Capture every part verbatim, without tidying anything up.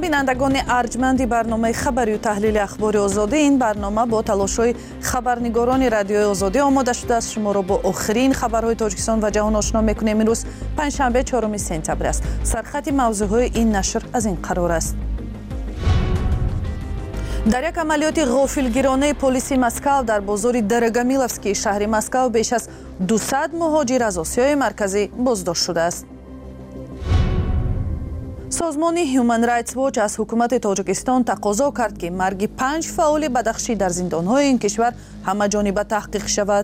бинандагони арҷманди барномаи хабарию таҳлили ахбори озодӣ, ин барнома бо талошҳои хабарнигорони радиои озодӣ омода шудааст. Шуморо бо охирин хабарҳои Тоҷикистон ва ҷаҳон ошно мекунем. Имрӯз панҷшанбе чорум сентябр аст. Сархати мавзӯъҳои ин нашр аз ин қарор аст. дар як амалиёти ғофилгиронаи полиси Москав дар бозори Дарагамиловскии шаҳри Москав беш аз дусад муҳоҷир аз Осиёи марказӣ боздошт шудааст. созмони Human Rights Watch аз ҳукумати Тоҷикистон тақозо кард ки марги панҷ фаъоли бадахшӣ дар зиндонҳои ин кишвар ҳамаҷониба таҳқиқ шавад.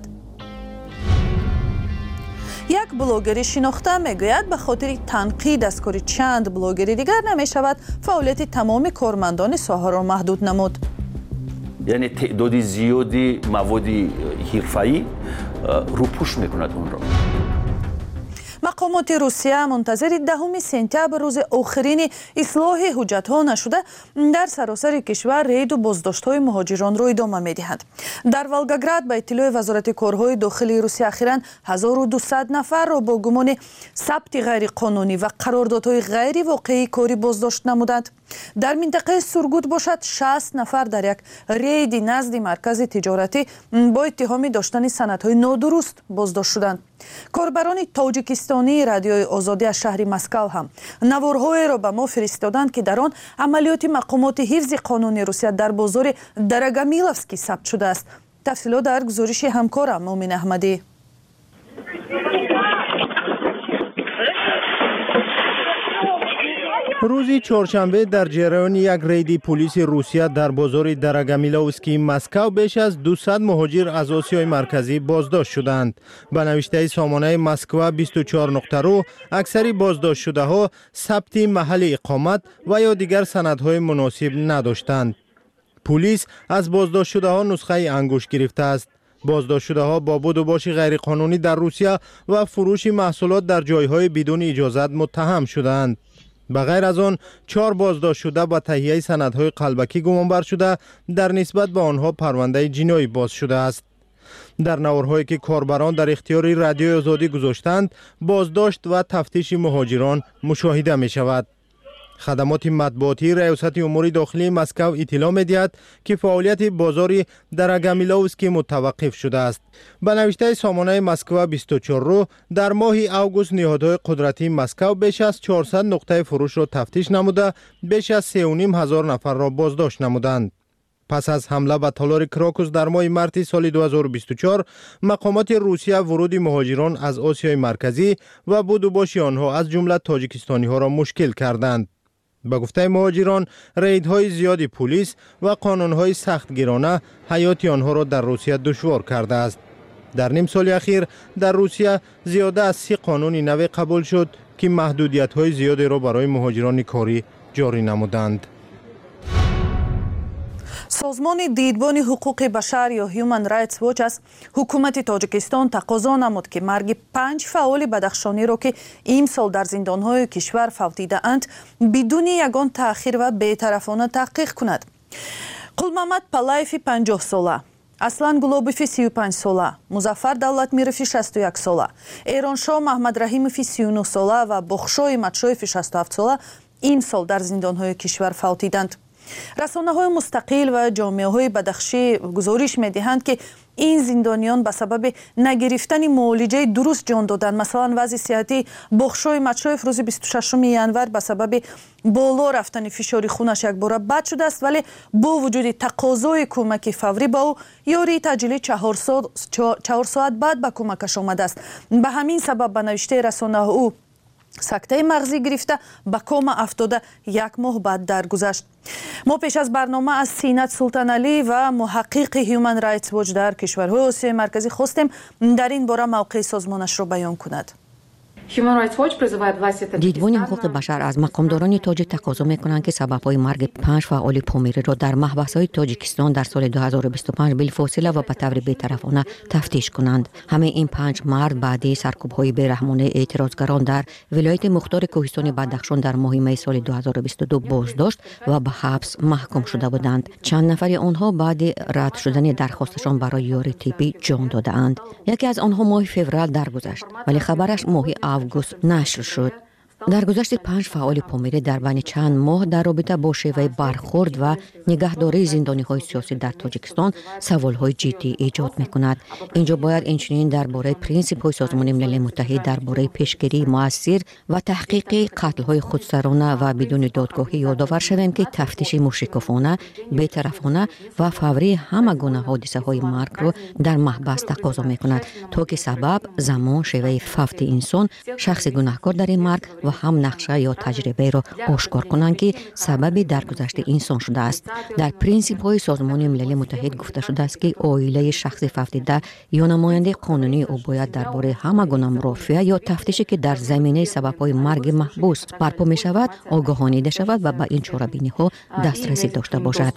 як блогери шинохта мегӯяд ба хотири танқид аз кори чанд блогери дигар намешавад фаъолияти тамоми кормандони соҳаро маҳдуд намуд. яъне теъдоди зиёди маводи ҳирфаӣ рӯпуш мекунад онро. мақомоти Русия мунтазири даҳуми сентябр рӯзи охирини ислоҳи ҳуҷҷатҳо нашуда дар саросари кишвар рейду боздоштҳои муҳоҷиронро идома медиҳанд. дар Волгоград ба иттилои вазорати корҳои дохилии Русия ахиран ҳазору дусад нафарро бо гумони сабти ғайриқонунӣ ва қарордодҳои ғайривоқеӣ кори боздошт намуданд. дар минтақаи Сургут бошад шаст нафар дар як рейди назди маркази тиҷоратӣ бо иттиҳоми доштани санадҳои нодуруст боздошт шуданд. корбарони тоҷикистонии радиои озодӣ аз шаҳри Москав ҳам наворҳоеро ба мо фиристоданд ки дар он амалиёти мақомоти ҳифзи қонуни Русия дар бозори Дарагамиловскӣ сабт шудааст. тафсилот дар гузориши ҳамкорам Муъмин Аҳмадӣ. рӯзи чоршанбе дар ҷараёни як рейди полиси Русия дар бозори Дарагамиловскии Москав беш аз дусад муҳоҷир аз Осиёи марказӣ боздошт шуданд. ба навиштаи сомонаи Москва бисту чор нуқта ру аксари боздоштшудаҳо сабти маҳалли иқомат ва ё дигар санадҳои муносиб надоштанд. пулис аз боздоштшудаҳо нусхаи ангушт гирифтааст. боздоштшудаҳо бо буду боши ғайриқонунӣ дар Русия ва фурӯши маҳсулот дар ҷойҳои бидуни иҷозат муттаҳам шуданд. ба ғайр аз он чор боздоштшуда ба таҳияи санадҳои қалбакӣ гумонбар шуда дар нисбат ба онҳо парвандаи ҷиноӣ боз шудааст. дар наворҳое ки корбарон дар ихтиёри радиои озодӣ гузоштанд, боздошт ва тафтиши муҳоҷирон мушоҳида мешавад. хадамоти матбуотии раёсати умури дохилии Москав иттилоъ медиҳад ки фаъолияти бозори Дарагамиловскӣ мутаваққиф шудааст. ба навиштаи сомонаи Москва бисту чор ру дар моҳи август ниҳодҳои қудратии Москав беш аз чорсад нуқтаи фурӯшро тафтиш намуда беш аз се ва ним ҳазор нафарро боздошт намуданд. пас аз ҳамла ба толори Крокус дар моҳи марти соли ду ҳазору бисту чор, мақомоти Русия вуруди муҳоҷирон аз Осиёи марказӣ ва будубоши онҳо аз ҷумла тоҷикистониҳоро мушкил карданд. ба гуфтаи муҳоҷирон, рейдҳои зиёди пулис ва қонунҳои сахтгирона ҳаёти онҳоро дар Русия душвор кардааст. дар ним соли ахир дар Русия зиёда аз си қонуни наве қабул шуд ки маҳдудиятҳои зиёдеро барои муҳоҷирони корӣ ҷорӣ намуданд. созмони дидбони ҳуқуқи башар ё Human Rights Watch аз ҳукумати Тоҷикистон тақозо намуд ки марги панҷ фаъоли бадахшониро ки имсол дар зиндонҳои кишвар фавтидаанд бидуни ягон таъхир ва бетарафона таҳқиқ кунад. Қулмамад Палаеви панҷоҳ сола, Аслан Гулобови сию панҷ сола, Музаффар Давлатмирови шасту як сола, Эроншоҳ Маҳмадраҳимови сию нӯҳ сола ва Бохшои Матшоеви шасту ҳафт сола имсол дар зиндонҳои кишвар фавтиданд. расонаҳои мустақил ва ҷомеаҳои бадахшӣ гузориш медиҳанд ки ин зиндониён ба сабаби нагирифтани муолиҷаи дуруст ҷон доданд. Масалан, вазъи сиҳатии Бохшои Матшоев рӯзи бисту шашуми январ ба сабаби боло рафтани фишори хунаш якбора бад шудааст, вале бо вуҷуди тақозои кӯмаки фаврӣ ба ӯ ёрии таъҷилӣ чаҳор соат баъд ба кӯмакаш омадааст. ба ҳамин сабаб ба навиштаи расонаҳо ӯ сактаи мағзӣ гирифта ба кома афтода як моҳ баъд даргузашт. мо пеш аз барнома аз Синат Султаналӣ ва муҳаққиқи Human Rights Watch дар кишварҳои Осиёи марказӣ хостем дар ин бора мавқеи созмонашро баён кунад. дидбони ҳуқуқи башар аз мақомдорони тоҷик тақозо мекунанд ки сабабҳои марги панҷ фаъоли помириро дар маҳбасҳои Тоҷикистон дар соли ду ҳазору бисту панҷ билфосила ва ба таври бетарафона тафтиш кунанд. ҳамаи ин панҷ мард баъди саркӯбҳои бераҳмонаи эътирозгарон дар вилояти мухтори Кӯҳистони Бадахшон дар моҳи май соли ду ҳазору бисту ду боздошт ва ба ҳабс маҳкум шуда буданд. чанд нафари онҳо баъди рад шудани дархосташон барои ёрии тиббӣ ҷон додаанд. яке аз онҳо моҳи феврал даргузашт, вале хабараш моҳи август нашр шуд. дар гузашти панҷ фаъоли помирӣ дар байни чанд моҳ дар робита бо шеваи бархурд ва нигаҳдории зиндониҳои сиёсӣ дар тоҷикистон саволҳои ҷиддӣ эҷод мекунад. инҷо бояд инчунин дар бораи принсипҳои созмони милали муттаҳид дар бораи пешгирии муассир ва таҳқиқи қатлҳои худсарона ва бидуни додгоҳӣ ёдовар шавем, ки тафтиши мушрикофона, бетарафона ва фаврии ҳама гуна ҳодисаҳои маргро дар маҳбас тақозо мекунад, то ки сабаб, замон, шеваи фавти инсон, шахси гунаҳкор дар ин марг ва ҳам нақша ё таҷрибаеро ошкор кунанд, ки сабаби даргузашти инсон шудааст. дар принсипҳои созмони милали муттаҳид гуфта шудааст, ки оилаи шахси фавтида ё намояндаи қонунии ӯ бояд дар бораи ҳама гуна мурофиа ё тафтише, ки дар заминаи сабабҳои марги маҳбус барпо мешавад, огоҳонида шавад ва ба ин чорабиниҳо дастрасӣ дошта бошад.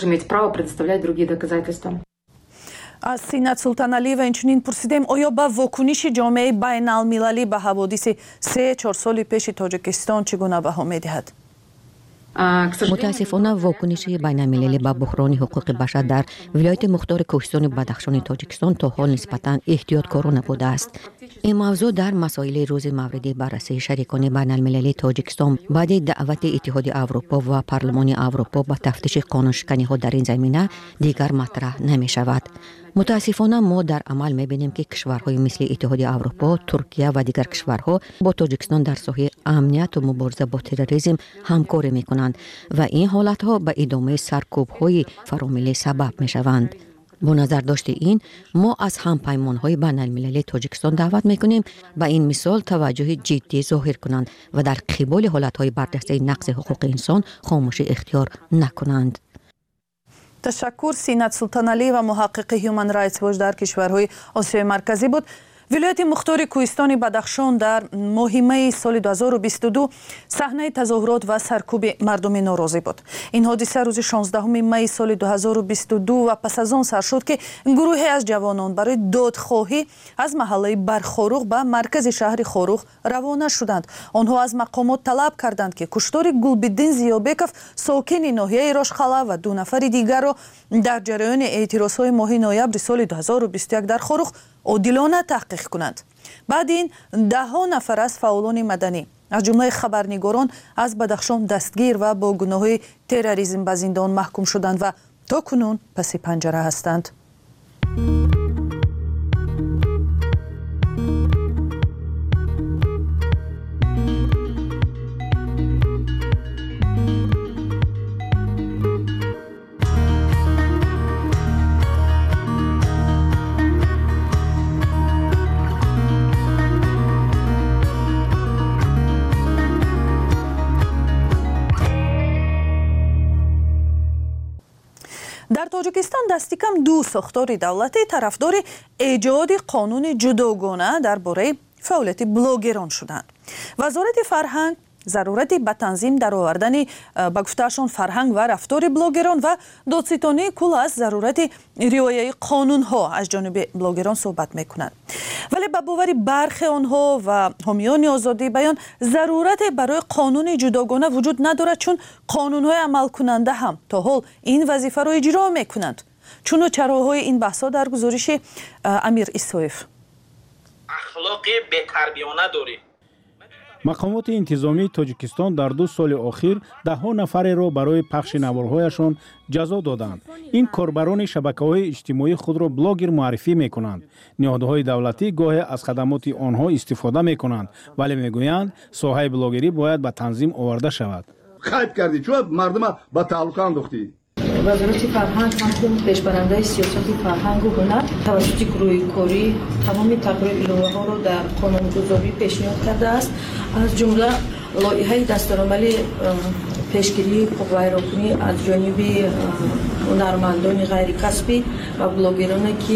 аз Синат Султаналиева инчунин пурсидем, оё ба вокуниши ҷомеаи байналмилалӣ ба ҳаводиси се чор соли пеши Тоҷикистон чӣ гуна баҳо медиҳад? мутаассифона вокуниши байналмилалӣ ба буҳрони ҳуқуқи башар дар вилояти мухтори Кӯҳистони Бадахшони Тоҷикистон то ҳол нисбатан эҳтиёткорона будааст. ин мавзӯъ дар масоили рӯзи мавриди баррасии шарикони байналмилалии Тоҷикистон баъди даъвати Иттиҳоди Аврупо ва Парлумони Аврупо ба тафтиши қонуншиканиҳо дар ин замина дигар матраҳ намешавад. мутаассифона мо дар амал мебинем, ки кишварҳои мисли Иттиҳоди Аврупо, Туркия ва дигар кишварҳо бо Тоҷикистон дар соҳаи амнияту мубориза бо терроризм ҳамкорӣ мекунанд ва ин ҳолатҳо ба идомаи саркӯбҳои фаромилӣ сабаб мешаванд. бо назардошти ин, мо аз ҳампаймонҳои байналмилалии Тоҷикистон даъват мекунем ба ин мисол таваҷҷӯҳи ҷиддӣ зоҳир кунанд ва дар қиболи ҳолатҳои барҷастаи нақси ҳуқуқи инсон хомӯшӣ ихтиёр накунанд. ташаккур. Синат Султаналиева, муҳаққиқи Human Rights Watch дар кишварҳои Осиёи марказӣ буд. вилояти мухтори Кӯҳистони Бадахшон дар моҳи майи соли ду ҳазору бисту ду саҳнаи тазоҳурот ва саркӯби мардуми норозӣ буд. ин ҳодиса рӯзи шонздаҳуми майи соли ду ҳазору бисту ду ва пас аз он сар шуд, ки гурӯҳе аз ҷавонон барои додхоҳӣ аз маҳаллаи Бархорух ба маркази шаҳри Хорух равона шуданд. онҳо аз мақомот талаб карданд, ки куштори Гулбиддин Зиёбеков, сокини ноҳияи Рошхала ва ду нафари дигарро дар ҷараёни эътирозҳои моҳи ноябри соли ду ҳазору бисту як дар Хорух одилона таҳқиқ кунанд. баъди ин даҳҳо нафар аз фаъолони маданӣ аз ҷумлаи хабарнигорон аз Бадахшон дастгир ва бо гуноҳҳои терроризм ба зиндон маҳкум шуданд ва то кунун паси панҷара ҳастанд. дар Тоҷикистон дасти кам ду сохтори давлатӣ тарафдори эҷоди қонуни ҷудогона дар бораи фаъолияти блогерон шуданд. вазорати фарҳанг зарурати ба танзим даровардани ба гуфтаашон фарҳанг ва рафтори блогерон ва додситонии кул аз зарурати риояи қонунҳо аз ҷониби блогерон суҳбат мекунанд. вале ба бовари бархи онҳо ва ҳомиёни озодии баён зарурате барои қонуни ҷудогона вуҷуд надорад, чун қонунҳои амалкунанда ҳам то ҳол ин вазифаро иҷро мекунанд. чуну чароҳои ин баҳсҳо дар гузориши Амир Исоев. ахлоқи бетарбиёна дорем. мақомоти интизомии Тоҷикистон дар ду соли охир даҳҳо нафареро барои пахши наворҳояшон ҷазо доданд. ин корбарони шабакаҳои иҷтимоӣ худро блогер муаррифӣ мекунанд. ниҳодҳои давлатӣ гоҳе аз хадамоти онҳо истифода мекунанд, вале мегӯянд соҳаи блогерӣ бояд ба танзим оварда шавад. хайд кардӣ, чӯ мардума ба тааллуқа андохтӣ? вазорати фарҳанг ҳамчун пешбарандаи сиёсати фарҳангу ҳунар тавассути гурӯҳи корӣ тамоми тағйир иловаҳоро дар қонунгузорӣ пешниҳод кардааст. аз ҷумла лоиҳаи дастурамали пешгирии ҳуқуқвайрокунӣ аз ҷониби ҳунармандони ғайрикасбӣ ва блогероне ки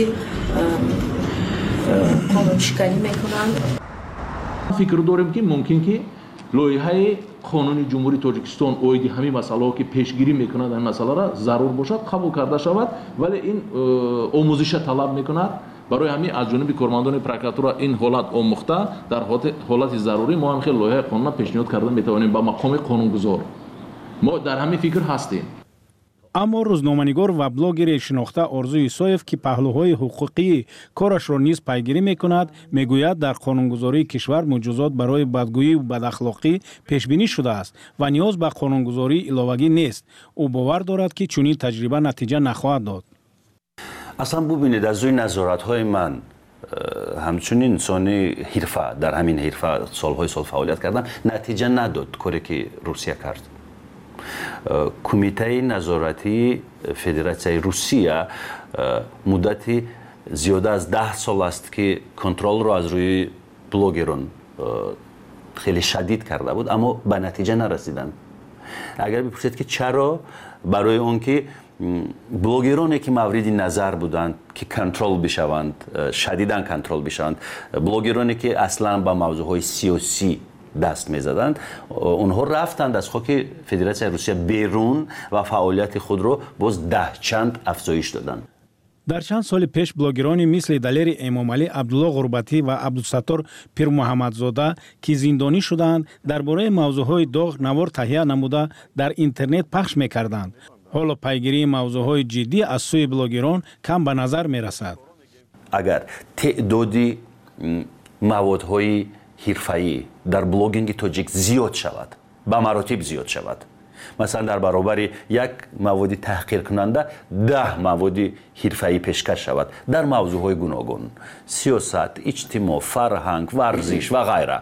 қонуншиканӣ мекунанд. фикр дорем ки мумкин ки лоиҳаи қонуни ҷумҳурии Тоҷикистон оиди ҳамин масъалаҳо ки пешгирӣ мекунад ин масъаларо зарур бошад қабул карда шавад, вале ин омӯзиша талаб мекунад. барои ҳамин аз ҷониби кормандони прокуратура ин ҳолат омӯхта дар ҳолати зарурӣ мо ҳам хел лоиҳаи қонуна пешниҳод карда метавонем ба мақоми қонунгузор. мо дар ҳамин фикр ҳастем. اما روزنامه‌نگار و بلاگر شناخته آرزو ایسایف که پهلوهای حقوقی کارش را نیز پیگیری میکند، میگوید در قانونگذاری کشور مجازات برای بدگویی و بداخلاقی پیش بینی شده است و نیاز به قانونگذاری علاوه‌ای نیست. او باور دارد که چنین تجربه نتیجه نخواهد داد. اصلا ببینید از روی نظارت‌های من همچنین انسانی حرفه در همین حرفه سالهای سال فعالیت کردم، نتیجه نداد کاری که روسیه کرد. کمیته نظارتی فدراسیای روسیه مدتی زیاده از ده سال است که کنترل را از روی بلاگران خیلی شدید کرده بود، اما به نتیجه نرسیدند. اگر بپرسید که چرا، برای اون که بلاگرانی که مورد نظر بودند که کنترل بشوند، شدیداً کنترل بشوند، بلاگرانی که اصلاً با موضوعهای سیاسی دست می‌زدند، اونها رفتند از خاک فدراسیای روسیه بیرون و فعالیت خود را باز ده چند افزایش دادند. در چند سال پیش بلاگرانی مثل دلیر امامعلی، عبدالله غربتی و عبدالستار پیر محمدزاده که زندانی شدند، درباره موضوعهای داغ نوار تهیه نموده در اینترنت پخش می‌کردند. حالا پیگیری موضوعهای جدی از سوی بلاگران کم به نظر می‌رسد. اگر تعدادی موادهای حرفه‌ای در بلاگینگ تاجیک زیاد شود، به مراتب زیاد شود، مثلا در برابر یک مواد تحقیر کننده ده مواد حرفه‌ای پیشکش شود در موضوعهای گوناگون، سیاست، اجتماع، فرهنگ، ورزش و غیره،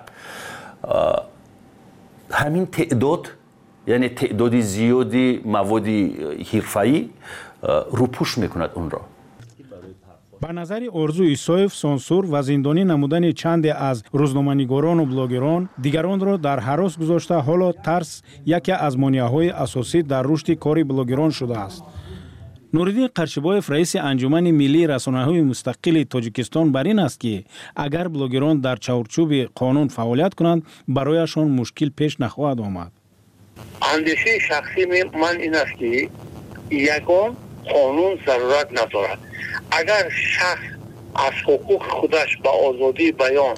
همین تعداد، یعنی تعداد زیادی مواد حرفه‌ای روپوش میکند اون را. به نظر آرزو ایسایف، سانسور و زندانی نمودن چند از روزنامه‌نگاران و بلاگران دیگران را در هراس گذاشته، حالا ترس یکی از مانع‌های اساسی در رشد کار بلاگران شده است. نورالدین قرچبایف، رئیس انجمن ملی رسانه‌های مستقل تاجیکستان، بر این است که اگر بلاگران در چارچوب قانون فعالیت کنند، برایشان مشکل پیش نخواهد آمد. اندیشه شخصی من این است که یگان قانون ضرورت ندارد. اگر شخص از حقوق خودش به آزادی بیان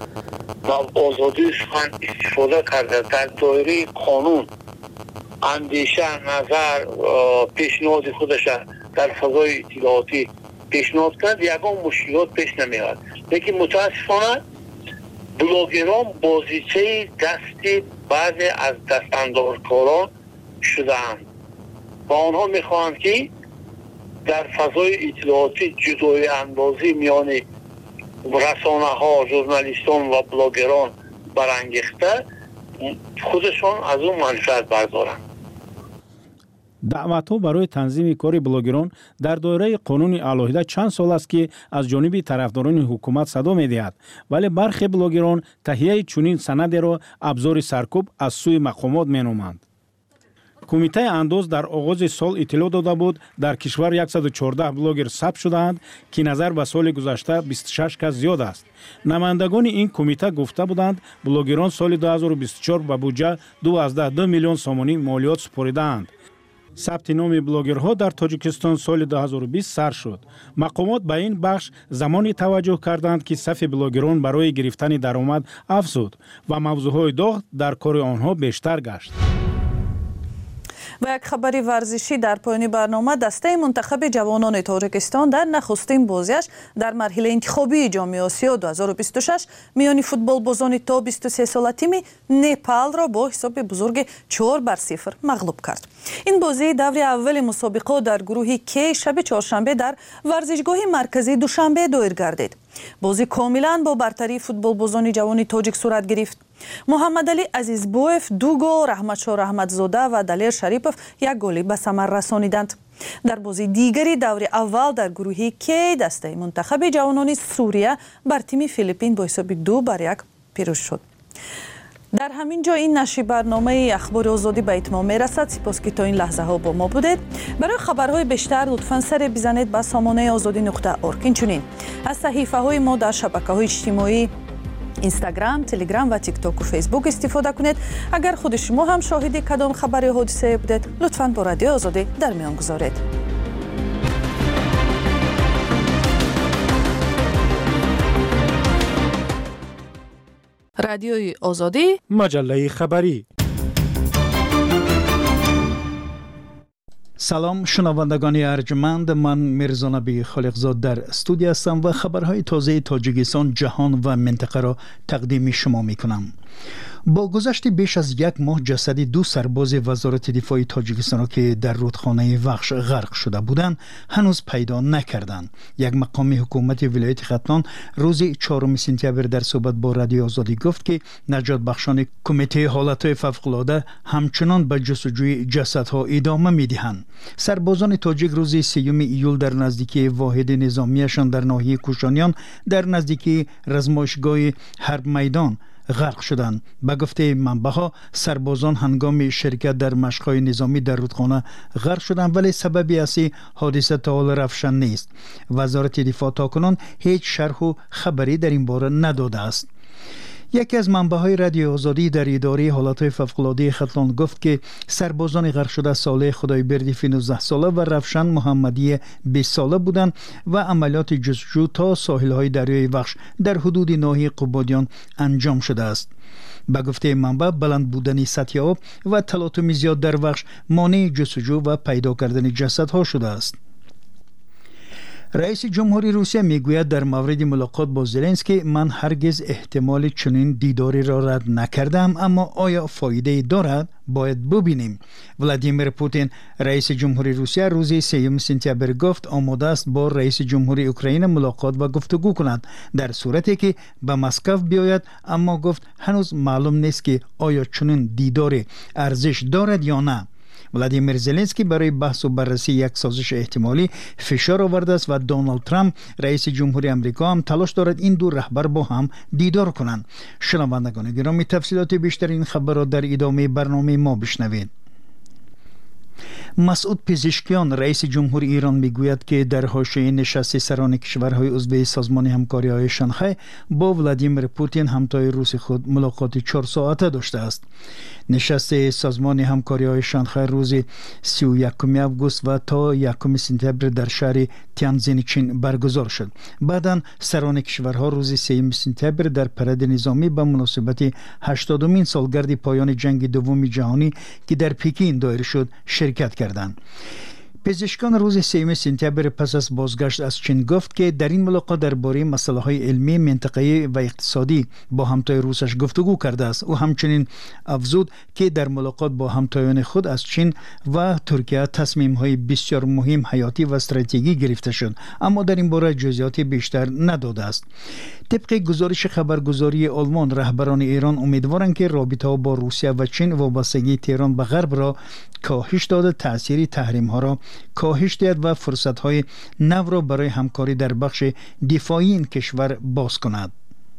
و آزادی سخن استفاده کرده در دایره قانون اندیشه، نظر، پیشنهاد خودش در فضای اطلاعاتی پیشنهاد کرد، یگان مشکلات پیش نمیاد. لیکن متاسفانه بلاگران بازیچه دستی بعضی از دستاندارکاران شده‌اند و آنها میخواهند که در فضای اطلاعاتی جدایی اندازی میان رسانه ها، ژورنالیستان و بلاگران برانگیخته خودشان از اون منفعت بردارند. دعوت‌ها برای تنظیم کار بلاگران در دایره قانون علیحده چند سال است که از جانب طرفداران حکومت صدا می‌دهد، ولی برخی بلاگران تهیه چنین سند را ابزار سرکوب از سوی مقامات می‌نامند. کمیته انداز در آغاز سال اطلاع داده بود در کشور صد و چهارده بلاگر ثبت شدند که نظر به سال گذشته بیست و شش کس زیاد است. نمایندگان این کمیته گفته بودند بلاگران سال دو هزار و بیست و چهار به بودجه دوازده دو میلیون سامانی مالیات سپردند. ثبت نام بلاگرها در تاجیکستان سال دو هزار و بیست سر شد. مقامات به این بخش زمانی توجه کردند که صف بلاگران برای گرفتن درآمد افزود و موضوعهای داغ در کار آنها بیشتر گشت. و یک خبری ورزشی در پایان برنامه، دسته منتخب جوانان تاجیکستان در نخستین بازیش در مرحله انتخابی جام آسیا دو هزار و بیست و شش میان فوتبال بازان تا بیست و سه ساله تیم نپال را با حساب بزرگ چهار بر صفر مغلوب کرد. این بازی دور اول مسابقه در گروه کی شب چهارشنبه در ورزشگاه مرکزی دوشنبه دایر گردید. بازی کاملا با برتری فوتبال بازان جوان تاجیک صورت گرفت. محمد علی عزیزبویف دو گل، رحمتشاه رحمتزاده و دلیر شریپوف یک گلی به ثمر رسانیدند. در بازی دیگری دور اول در گروه کی دسته منتخب جوانان سوریه بر تیم فیلیپین با حساب دو بر یک پیروز شد. در همین جا این نشر برنامه اخبار آزادی به اتمام میرسد. سپاس که تا این لحظه ها با ما بودید. برای خبرهای بیشتر لطفاً سر بزنید به سامانه آزادی نقطه اورگ. اینچنین از صحیفه های ما در شبکه های اجتماعی اینستاگرام، تلگرام و تیک تاک و فیسبوک استفاده کنید. اگر خود شما هم شاهد کدام خبر حادثه بودید، لطفاً با رادیو آزادی در میان گذارید. رادیوی آزادی، مجله خبری. سلام شنوندگان ارجمند، من میرزا نبی خالقزاد در استودیو هستم و خبرهای تازه تاجیکستان، جهان و منطقه را تقدیم شما می کنم. با گذشت بیش از یک ماه جسد دو سرباز وزارت دفاع تاجیکستان را که در رودخانه وخش غرق شده بودند هنوز پیدا نکردند. یک مقام حکومت ولایت ختلان روز چهارم سپتامبر در صحبت با رادیو آزادی گفت که نجات بخشان کمیته حالتهای فوق‌العاده همچنان به جستجوی جسدها ادامه می‌دهند. سربازان تاجیک روز سیوم ایول در نزدیکی واحد نظامیشان در ناحیه کوشانیان در نزدیکی رزمایشگاه حرب میدان غرق شدند. به گفته منبع‌ها سربازان هنگام شرکت در مشق‌های نظامی در رودخانه غرق شدند، ولی سببی اصلی حادثه تا حال روشن نیست. وزارت دفاع تاکنون هیچ شرح و خبری در این باره نداده است. یکی از منبع‌های رادیو آزادی در اداره حالتهای فوق‌العاده ختلان گفت که سربازان غرق شده صالح خدایبردی نوزده ساله و روشن محمدی بیست ساله بودند و عملیات جستجو تا ساحل‌های دریای وخش در حدود ناحیه قبادیان انجام شده است. به گفته منبع بلند بودن سطح آب و تلاطم زیاد در وخش مانع جستجو و پیدا کردن جسدها شده است. رئیس جمهوری روسیه میگوید در مورد ملاقات با زلنسکی: من هرگز احتمال چنین دیداری را رد نکردم، اما آیا فایده دارد؟ باید ببینیم. ولادیمیر پوتین رئیس جمهوری روسیه روز سیوم سپتامبر گفت آماده است با رئیس جمهوری اوکراین ملاقات و گفتگو کند در صورتی که به مسکو بیاید، اما گفت هنوز معلوم نیست که آیا چنین دیداری ارزش دارد یا نه. ولادیمیر زلنسکی برای بحث و بررسی یک سازش احتمالی فشار آورده است و دونالد ترامپ رئیس جمهوری آمریکا هم تلاش دارد این دو رهبر با هم دیدار کنند. شنوندگان گرامی، تفصیلات بیشتر این خبر را در ادامه برنامه ما بشنوید. مسعود پزشکیان رئیس جمهوری ایران میگوید که در حاشیه نشست سران کشورهای عضو سازمان همکاری‌های شانگهای با ولادیمیر پوتین همتای روس خود ملاقات چهار ساعته داشته است. نشست سازمان همکاری‌های شانگهای روز سی و یکم آگوست و تا یکم سپتامبر در شهر تیانجین چین برگزار شد. بعداً سران کشورها روز سوم سپتامبر در پرد نظامی به مناسبت هشتادمین سالگرد پایان جنگ دوم جهانی که در پکین دایر شد شرکت کردند. پزشکان روز سوم سپتامبر پس از بازگشت از چین گفت که در این ملاقات درباره مسائل علمی، منطقه‌ای و اقتصادی با همتای روسش گفتگو کرده است. او همچنین افزود که در ملاقات با همتایان خود از چین و ترکیه تصمیم‌های بسیار مهم، حیاتی و استراتژیکی گرفته شد، اما در این باره جزئیات بیشتر نداده است. طبق گزارش خبرگزاری آلمان، رهبران ایران امیدوارند که رابطه با روسیه و چین وابستگی تهران به غرب را کاهش داده، تأثیر تحریم‌ها را کاهش دهد و فرصت‌های نو را برای همکاری در بخش دفاعی این کشور باز کند.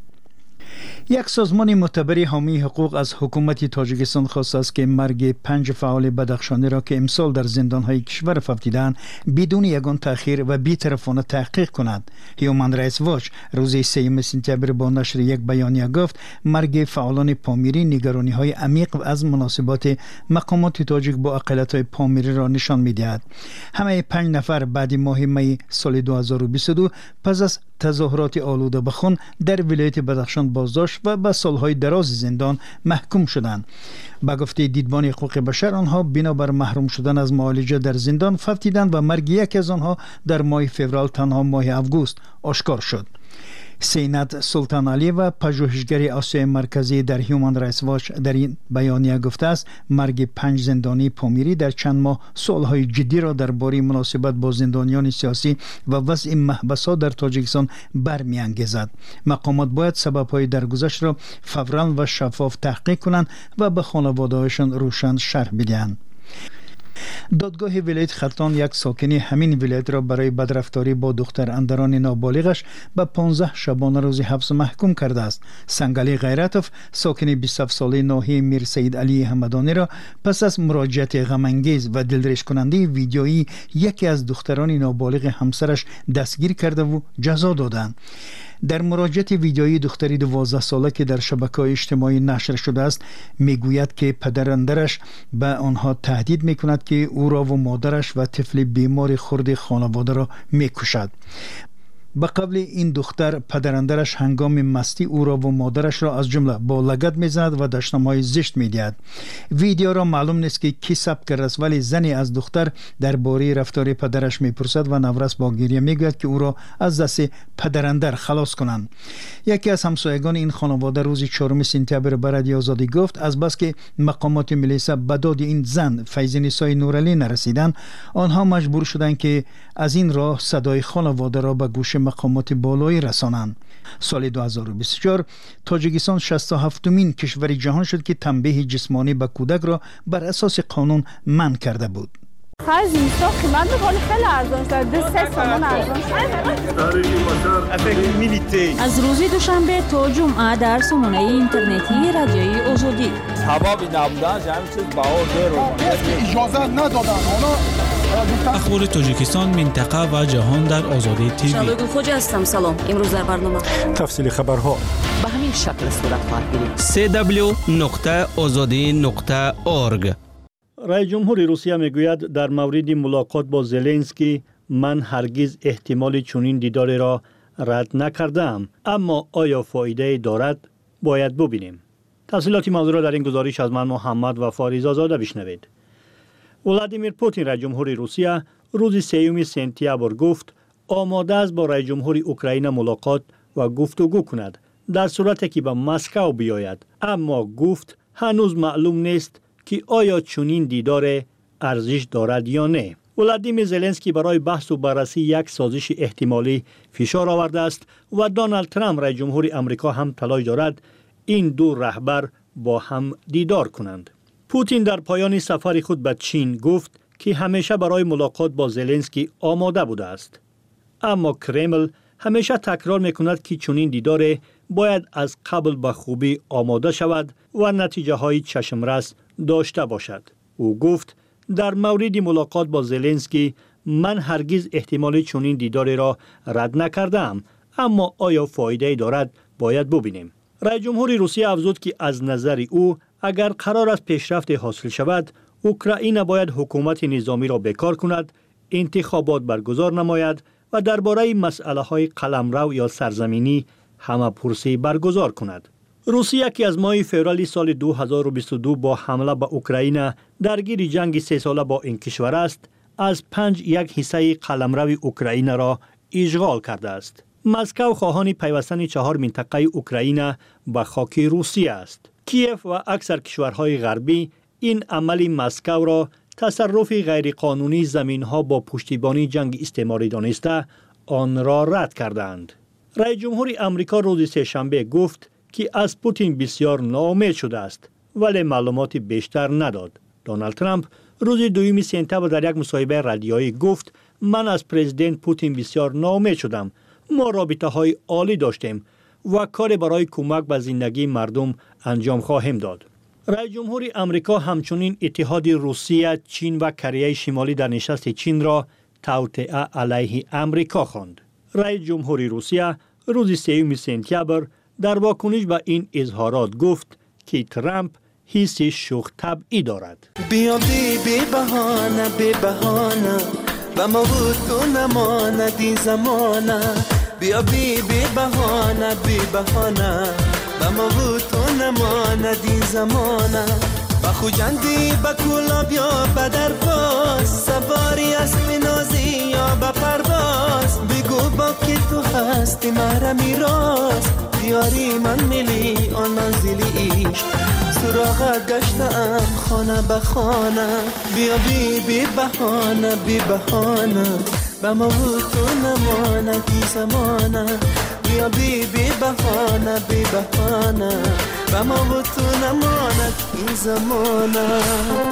یک سازمان معتبر حامی حقوق از حکومت تاجیکستان خواسته است که مرگ پنج فعال بدخشانی را که امسال در زندان‌های کشور فوتیدند بدون یگان تأخیر و بی‌طرفانه تحقیق کند. هیومن رایتس واچ روز سوم سپتامبر با نشر یک بیانیه گفت مرگ فعالان پامیری نگرانی‌های عمیق از مناسبات مقامات تاجیک با اقلیت‌های پامیری را نشان می‌دهد. همه پنج نفر بعد ماه می سال دو هزار و بیست و دو پس از تظاهرات آلوده به خون در ولایت بدخشان بازداشت و به سالهای دراز زندان محکوم شدند. به گفته دیدبان حقوق بشر آنها بنابر محروم شدن از معالجه در زندان فوتیدند و مرگ یکی از آنها در ماه فوریه تنها ماه آگوست آشکار شد. سینات سلطان علی و پژوهشگر آسیای مرکزی در هیومن رایتس واچ در این بیانیه گفته است مرگ پنج زندانی پامیری در چند ماه سوالهای جدی را درباره مناسبت با زندانیان سیاسی و وضع محبسات در تاجیکستان برمی‌انگیزد. مقامات باید سبب‌های درگذشت را فوراً و شفاف تحقیق کنند و به خانواده‌هایشان روشن شرح بدهند. دادگاه ولایت ختلان یک ساکنی همین ولایت را برای بدرفتاری با دختر اندران نابالغش به پانزده شبانه روز حبس محکوم کرده است. سنگالی غیرتوف ساکن بیست و هفت ساله ناحیه میر سید علی همدانی را پس از مراجعت غم‌انگیز و دلرش کننده ویدیویی یکی از دختران نابالغ همسرش دستگیر کرده و جزا دادند. در مراجعت ویدیویی دختری دوازده ساله که در شبکه‌های اجتماعی نشر شده است میگوید که پدراندرش به آنها تهدید میکند که او را و مادرش و طفل بیمار خرد خانواده را میکشد. به قبل این دختر پدراندرش هنگام مستی او را و مادرش را از جمله با لگد میزند و دشنامهای زشت میدهد. ویدیو را معلوم نیست که کی ثبت کرده است، ولی زنی از دختر درباره رفتار پدرش میپرسد و نورس با گریه میگوید که او را از دست پدراندر خلاص کنند. یکی از همسایگان این خانواده روز چهارم سپتامبر به رادیو آزادی گفت از بس که مقامات ملیسا به داد این زن فیض‌نسای نورعلی نرسیدند، آنها مجبور شدند که از این راه صدای خانواده را به گوش مقامات بالایی رسانند. سال دو هزار و بیست و چهار تاجیکستان شصت و هفتمین کشور جهان شد که تنبیه جسمانی به کودک را بر اساس قانون منع کرده بود. خرج اینستا قیمت میکنه خیلی ارزان شد. دو سه تومان ارزان شد. از روز دوشنبه تا جمعه در سامانه اینترنتی رادیوی آزادی حبابی نبودن همین چیز بها دیر اجازه ندادن. اخبار تاجیکستان، منطقه و جهان در آزادی تیوی. شادوگل خوجا هستم. سلام. امروز در برنامه تفصیل خبرها به همین شکل صورت خواهد گرفت. سه دبلیو نقطه آزادی نقطه اورگ. رئیس جمهور روسیه میگوید در مورد ملاقات با زلنسکی من هرگز احتمال چنین دیداری را رد نکردم، اما آیا فایده دارد باید ببینیم. تفصیلات موضوع را در این گزارش از من محمد و فاریز آزاده بشنوید. ولادیمیر پوتین رئیس جمهور روسیه روز سوم سپتامبر گفت آماده است با رئیس جمهور اوکراین ملاقات و گفتگو کند در صورتی که به مسکو بیاید، اما گفت هنوز معلوم نیست که آیا چنین دیدار ارزش دارد یا نه. ولادیمیر زلنسکی برای بحث و بررسی یک سازش احتمالی فشار آورده است و دونالد ترامپ رئیس جمهور آمریکا هم تلاش دارد این دو رهبر با هم دیدار کنند. پوتین در پایان سفر خود به چین گفت که همیشه برای ملاقات با زلنسکی آماده بوده است، اما کرمل همیشه تکرار میکند که چنین دیدار باید از قبل به خوبی آماده شود و نتیجه های چشمرس داشته باشد. او گفت در مورد ملاقات با زلنسکی من هرگز احتمال چنین دیداری را رد نکردم، اما آیا فایده دارد باید ببینیم. رئیس جمهور روسیه افزود که از نظر او اگر قرار است پیشرفت حاصل شود، اوکراین باید حکومت نظامی را بکار کند، انتخابات برگزار نماید و درباره مسئله های قلمرو یا سرزمینی همه پرسی برگزار کند. روسیه که از ماه فوریه سال دو هزار و بیست و دو با حمله به اوکراین درگیر جنگ سه ساله با این کشور است، از پنج یک حصه قلمرو اوکراین را اشغال کرده است. مسکو خواهان پیوستن چهار منطقه اوکراین به خاک روسیه است. کیف و اکثر کشورهای غربی این عمل مسکو را تصرف غیرقانونی زمینها با پشتیبانی جنگ استعماری دانسته آن را رد کردند. رئیس جمهور آمریکا روز سه‌شنبه گفت که از پوتین بسیار ناامید شده است، ولی معلومات بیشتر نداد. دونالد ترامپ روز دوم سپتامبر در یک مصاحبه رادیویی گفت من از پرزیدنت پوتین بسیار ناامید شدم. ما رابطه های عالی داشتیم و کار برای کمک به زندگی مردم انجام خواهیم داد. رئیس جمهور آمریکا همچنین اتحاد روسیه، چین و کره شمالی در نشست چین را توطئه علیه آمریکا خواند. رئیس جمهور روسیه روز سوم سپتامبر در واکنش به این اظهارات گفت که ترامپ حس شوخ طبعی دارد. بیا بی بی بهانه بی بهانه و ما بود تو نماند این زمانه. بیا بی بی بهانه بی بهانه و ما بود تو نماند این زمانه. با خوجندی با کولا بیا با درباز سواری اسب نازی یا با پرواز. بگو با که تو هستی مرا میراز دیاری من ملی آن منزلی عشق سراغت گشتم خانه به خانه. بیا بی بی بهانه بی بهانه با ما بود تو نماند این زمانه. بیا بی بی بهانه بی بهانه با ما بود تو نماند این زمانه.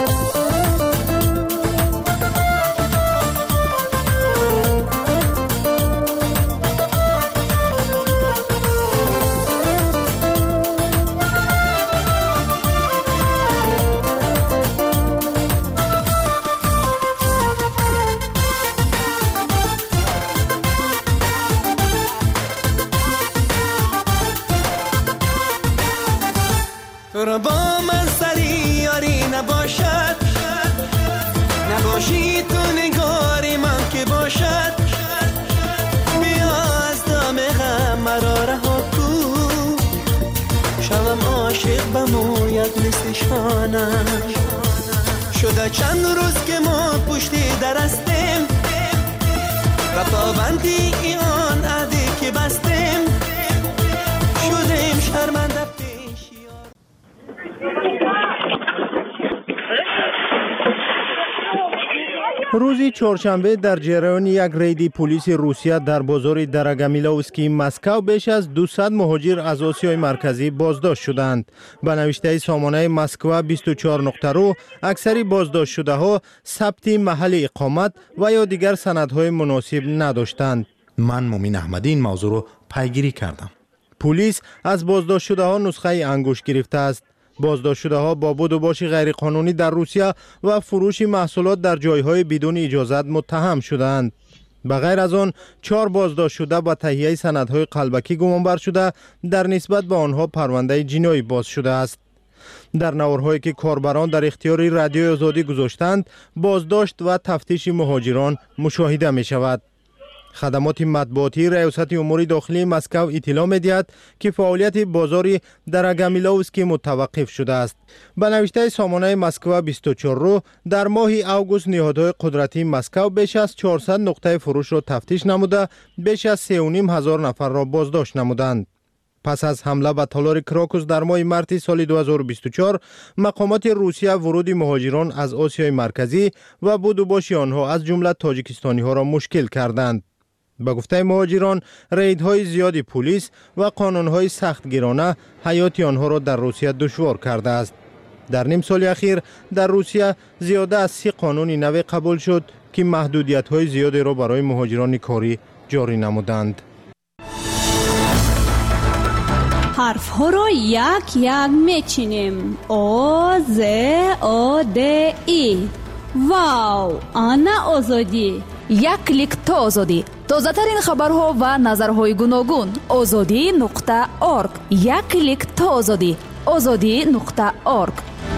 تو را با من سری یاری نباشد، نباشی تو نگاری من که باشد. بیا از نشانم شده چند روز که ما پشتی درستیم و پابندی آن عهدی که بستیم شدیم شرمنده پیش یار. روزی چهارشنبه در جریان یک ریدی پلیس روسیه در بازار دراگامیلوسکی مسکو بیش از دویست مهاجر از آسیای مرکزی بازداشت شدند. به نوشته سامانه مسکو بیست و چهار نقطه رو اکثری بازداشت شده ها ثبت محل اقامت و یا دیگر سندهای مناسب نداشتند. من مومین احمدی این موضوع رو پیگیری کردم. پلیس از بازداشت شده ها نسخه انگشت گرفته است. بازداشت شده ها با بود و باش غیرقانونی در روسیه و فروش محصولات در جایهای بدون اجازت متهم شدند. به غیر از آن چهار بازداشت شده با تهیه سندهای قلبکی گمانبر شده در نسبت به آنها پرونده جنایی باز شده است. در نوارهایی که کاربران در اختیار رادیو آزادی گذاشتند بازداشت و تفتیش مهاجران مشاهده می شود. خدمات مطبوعاتی ریاست امور داخلی مسکو اطلاع می‌دهد که فعالیت بازار دراگامیلوسکی متوقف شده است. به نوشته سامانه مسکو بیست و چهار رو در ماه اوگوست نهادهای قدرتی مسکو بیش از چهارصد نقطه فروش را تفتیش نموده بیش از سه و نیم هزار نفر را بازداشت نمودند. پس از حمله به تالار کراکوس در ماه مارس سال دو هزار و بیست و چهار مقامات روسیه ورود مهاجران از آسیای مرکزی و بود و باش آنها از جمله تاجیکستانی ها را مشکل کردند. به گفته مهاجران ریدهای زیادی پلیس و قانونهای سخت گیرانه حیات آنها را در روسیه دشوار کرده است. در نیم سال اخیر در روسیه زیاده از سی قانون نو قبول شد که محدودیت‌های زیادی را برای مهاجران کاری جاری نمودند. حرف ها را یک یک میچینیم. او ز او د ای. واو، آنا آزادی. یک کلیک تا آزادی. تازه ترین خبرها و نظرهای گوناگون. آزادی نقطه ارگ. یک کلیک تا آزادی. آزادی نقطه ارگ.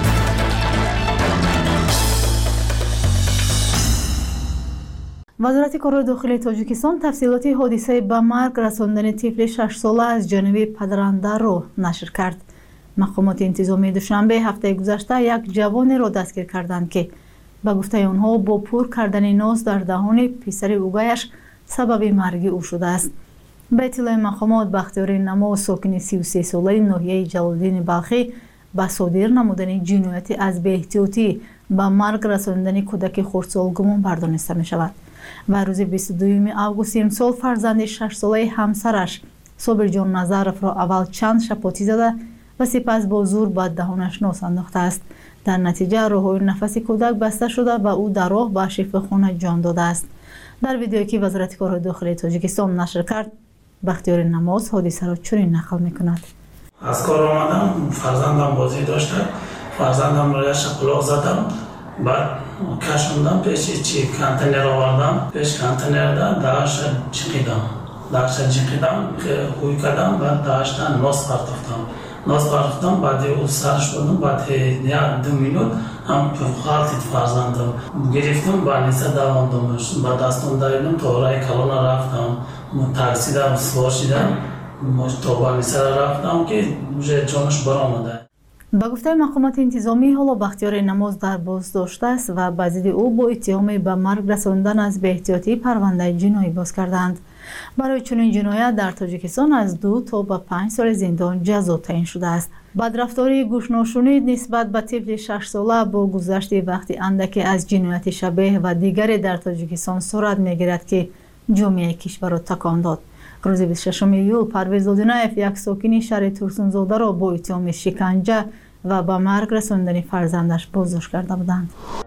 وزارت کار داخلی تاجیکستان تفصیلات حادثه به مرگ رساندن طفل شش ساله از جانب پدرنده را نشر کرد. مقامات انتظامی دوشنبه هفته گذشته یک جوان را دستگیر کردند که به گفته آنها با پر کردن ناز در دهان پسر اوگایش سبب مرگ او شده است. به اطلاع مقامات بختیار نما ساکن سی و سه ساله ناحیه جلال‌الدین بلخی به صادر نمودن جنایت از بی‌احتیاطی به مرگ رساندن کودک خردسال گمان بردانسته می شود و روز بیست و دوم اوگوست امسال فرزند شش ساله همسرش صابر جان نظرف را اول چند شپاتی زده و سپس با زور به دهانش ناز انداخته است. در نتیجه راههای نفس کودک بسته شده و او در راه به شفاخانه جان داده است. در ویدیویی که وزارت کار داخلی تاجیکستان نشر کرد، بختیار نماز حادثه را چنین نقل می‌کند. از کار آمدم، فرزندم بازی داشته، فرزندم را شقلاق زدم، بعد کشوندم پیش چی کانتینر آوردم، پیش کانتینر دا داشت چقیدم، داشت چقیدم که خوی کردم، بعد داشت ناز پرتافتم. ناز پرتافتم، بعد او سرش بودم، بعد یک دو مینوت هم خالتید فرزندم گرفتم، بعد نیسته دواندم، بعد دستم دایدم تا رای کلون رفتم، تاکسی دارم سوار شدم، تا با نیسته رفتم که جانش برآمده. به گفته مقامات انتظامی حالا بختیار نماز در بازداشت است و به ضد او با اتهام به مرگ رساندن از بی‌احتیاطی پرونده جنایی باز کردند. برای چنین جنایت در تاجیکستان از دو تا به پنج سال زندان جزا تعیین شده است. بدرفتاری گوش‌ناشنید نسبت به طفل شش ساله با گذشت وقتی اندکی از جنایت شبیه و دیگری در تاجیکستان صورت می‌گیرد که جامعه کشور را تکان داد. روز بیست و ششم ایول پرویز زادینایف یک ساکن شهر تورسونزاده را با اتهام شکنجه و به مرگ رساندن فرزندش بازداشت کرده بودند.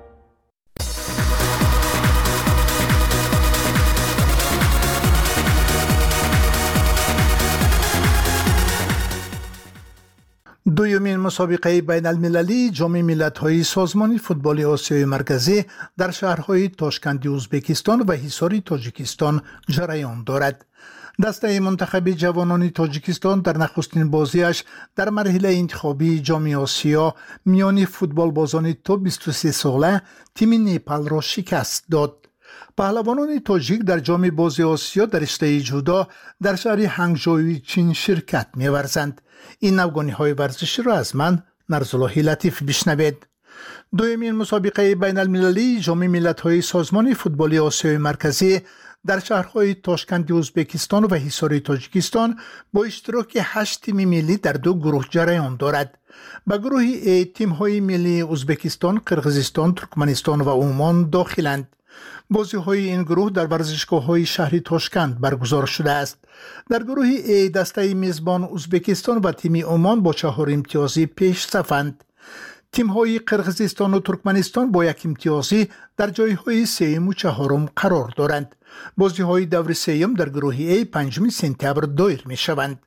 دومین مسابقه بین المللی جام ملت‌های سازمان فوتبال آسیای مرکزی در شهرهای تاشکند ازبکستان و حصار تاجیکستان جریان دارد. دسته منتخب جوانان تاجیکستان در نخستین بازیش در مرحله انتخابی جام آسیا میان فوتبال بازان تا بیست و سه ساله تیم نیپال را شکست داد. پهلوانان تاجیک در جام بازی آسیا در رشته جودو در شهر هنگژوی چین شرکت می‌ورزند. این نوگانی‌های ورزشی را از من نرزاللهی لطیف بشنوید. دومین مسابقه بین المللی جام ملت‌های سازمان فوتبال آسیای مرکزی در شهرهای تاشکند ازبکستان و هیسار تاجیکستان با اشتراک هشت تیم ملی در دو گروه جریان دارد. به گروه ای تیم‌های ملی ازبکستان، قرقیزستان، ترکمنستان و عمان داخلند. بازی‌های این گروه در ورزشگاه‌های شهر تاشکند برگزار شده است. در گروه ای دسته میزبان ازبکستان و تیم عمان با چهار امتیازی پیش صفند. تیم‌های قرقیزستان و ترکمنستان با یک امتیازی در جایهای سوم و چهارم قرار دارند. بازی‌های دور سوم در گروه ای پنجم سپتامبر دایر می‌شوند.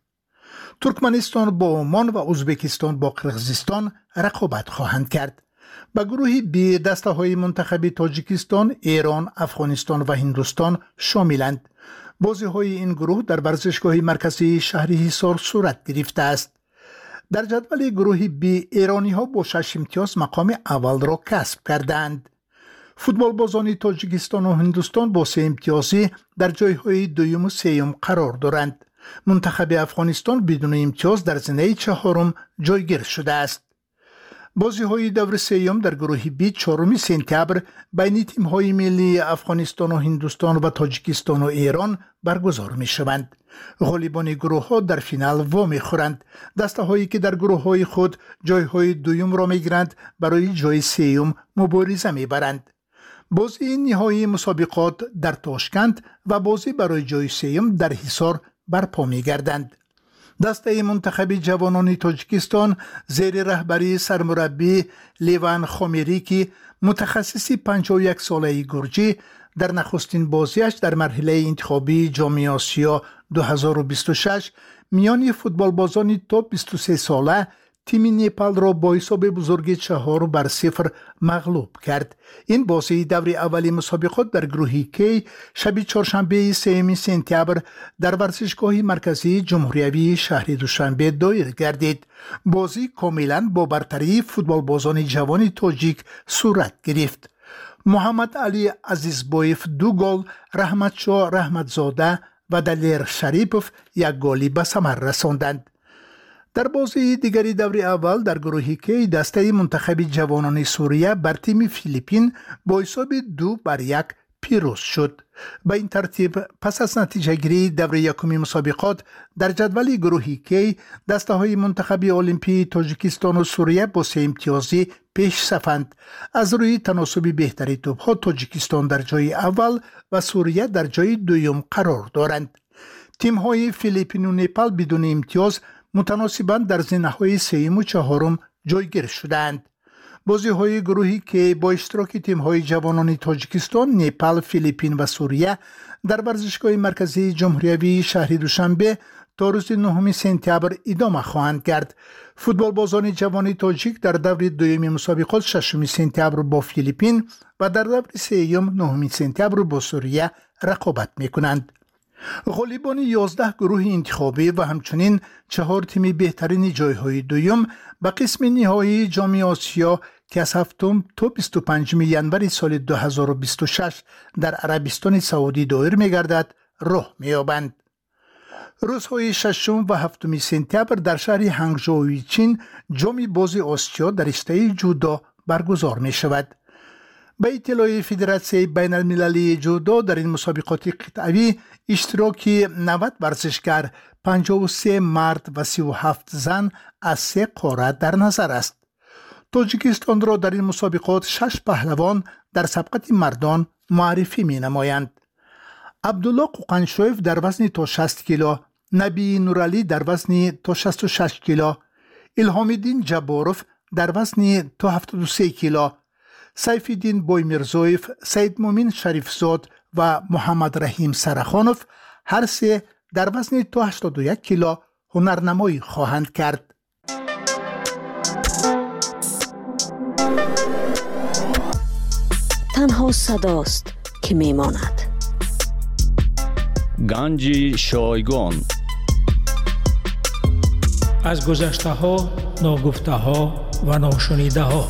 ترکمنستان با عمان و ازبکستان با قرقیزستان رقابت خواهند کرد. به گروه بی دسته‌های منتخب تاجیکستان، ایران، افغانستان و هندوستان شاملند. بازی‌های این گروه در ورزشگاه مرکزی شهر هیسار صورت گرفته است. در جدول گروه بی ایرانی‌ها با شش امتیاز مقام اول را کسب کردند. فوتبال بازان تاجیکستان و هندوستان با سه امتیازی در جایهای دوم و سوم قرار دارند. منتخب افغانستان بدون امتیاز در زمره چهارم جایگیر شده است. بازی‌های دور سوم در گروه بی چهارم سپتامبر بین تیم‌های ملی افغانستان و هندوستان و تاجیکستان و ایران برگزار می‌شوند. غالبان گروه‌ها در فینال وا می‌خورند. دسته‌هایی که در گروه‌های خود جای‌های دوم را می‌گیرند برای جای سوم مبارزه می‌برند. بازی نهایی مسابقات در تاشکند و بازی برای جای سوم در هیسار برپا می‌گردند. دسته منتخب جوانان تاجیکستان زیر رهبری سرمربی لیوان خامیری که متخصص پنجاه و یک ساله گرجی در نخستین بازیش در مرحله انتخابی جام آسیا دو هزار و بیست و شش میان فوتبال بازان تا بیست و سه ساله تیم نیپال را با حساب بزرگ چهار بر صفر مغلوب کرد. این بازی دور اولی مسابقات در گروه کی شب چهارشنبه سوم سپتامبر در ورزشگاه مرکزی جمهوری شهر دوشنبه دایر گردید. بازی کاملا با برتری فوتبال بازان جوان تاجیک صورت گرفت. محمد علی عزیزبایف دو گل، رحمت شاه رحمتزاده و دلیر شریپوف یک گلی به ثمر رساندند. در بازی دیگری دور اول در گروه کی دسته منتخب جوانان سوریه بر تیم فیلیپین با حساب دو بر یک پیروز شد. به این ترتیب پس از نتیجه گیری دور یکمی مسابقات در جدول گروه کی دسته های منتخب المپی تاجیکستان و سوریه با سه امتیازی پیش صفند. از روی تناسب بهتری توپ ها تاجیکستان در جای اول و سوریه در جای دوم قرار دارند. تیم های فیلیپین و نیپال بدون امتیاز متناسباً در زمره‌های سوم و چهارم جایگیر شدند. بازی‌های گروهی که با اشتراک تیم‌های جوانان تاجیکستان، نیپال، فیلیپین و سوریه در ورزشگاه مرکزی جمهوری شهر دوشنبه تا روز نهم سپتامبر ادامه خواهند کرد. فوتبال بازان جوان تاجیک در دور دوم مسابقات ششم سپتامبر با فیلیپین و در دور سوم نهم سپتامبر با سوریه رقابت می‌کنند. غالبان یازده گروه انتخابی و همچنین چهار تیم بهترین جایهای دوم به قسم نهایی جام آسیا که از هفتم تا بیست و پنجم ژانویه سال دو هزار و بیست و شش در عربستان سعودی دایر می‌گردد راه می‌یابند. روزهای ششم و هفتم سپتامبر در شهر هنگژوی چین جام باز آسیا در رشته جودو برگزار می‌شود. به اطلاع فدراسیون بین المللی جودو در این مسابقات قطعی اشتراک نود ورزشکار، پنجاه و سه مرد و سی و هفت زن از سه قاره در نظر است. تاجیکستان را در این مسابقات شش پهلوان در سبقت مردان معرفی می نمایند. عبدالله قوقنشویف در وزن تا شصت کیلو، نبی نورالی در وزن تا شصت و شش کیلو، الهامالدین جباروف در وزن تا هفتاد و سه کیلو، سیفالدین بویمیرزویف، سید مومین شریفزاد و محمد رحیم سرخانوف هر سه در وزن تا هشتاد و یک کیلو هنرنمایی خواهند کرد. تنها صداست که میماند. گنج شایگان از گذشته ها، ناگفته ها و ناشنیده ها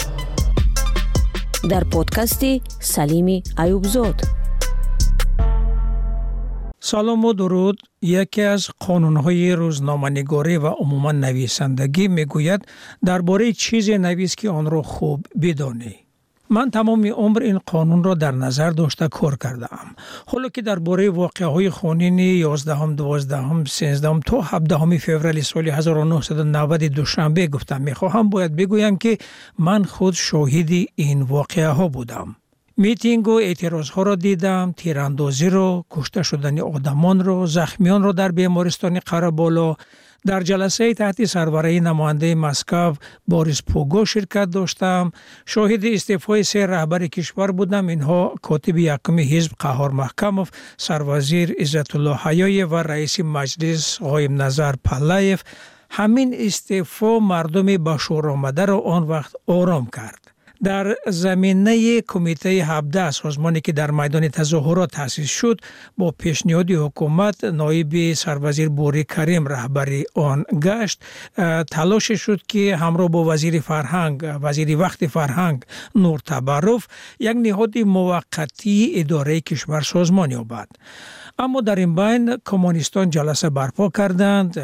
در پادکست سلیم ایوبزاد. سلام و درود. یکی از قانون‌های روزنامه‌نگاری و عموما نویسندگی میگوید درباره چیزی نویس که آن را خوب بدانی. من تمام عمر این قانون را در نظر داشته کار کردم. حالا که درباره واقعه‌های خونین یازدهم، دوازدهم، سیزدهم تا هفدهم فوریه سال هزار و نهصد و نود دوشنبه گفتم میخواهم باید بگویم که من خود شاهد این واقعه‌ها بودم. میتینگ و اعتراض ها را دیدم، تیراندازی را، کشته شدن آدمان را، زخمیان را در بیمارستان قره‌بالا. در جلسه تحت سربرایی نماینده مسکو باریس پوگو شرکت داشتم. شاهد استعفای سه رهبر کشور بودم. اینها کاتب یکم حزب قهار محکموف، سروزیر عزت الله حیایی و رئیس مجلس قایم نظر پلایف. همین استعفا مردم به شور آمده را آن وقت آرام کرد. در زمینه کمیته هفده سازمانی که در میدان تظاهرات تأسیس شد، با پیشنهاد حکومت نایب سروزیر بوری کریم رهبری آن گشت. تلاش شد که همراه با وزیر فرهنگ وزیر وقت فرهنگ نور تبروف یک نهاد موقتی اداره کشور سازمان یابد. اما در این بین کمونیستان جلسه برپا کردند،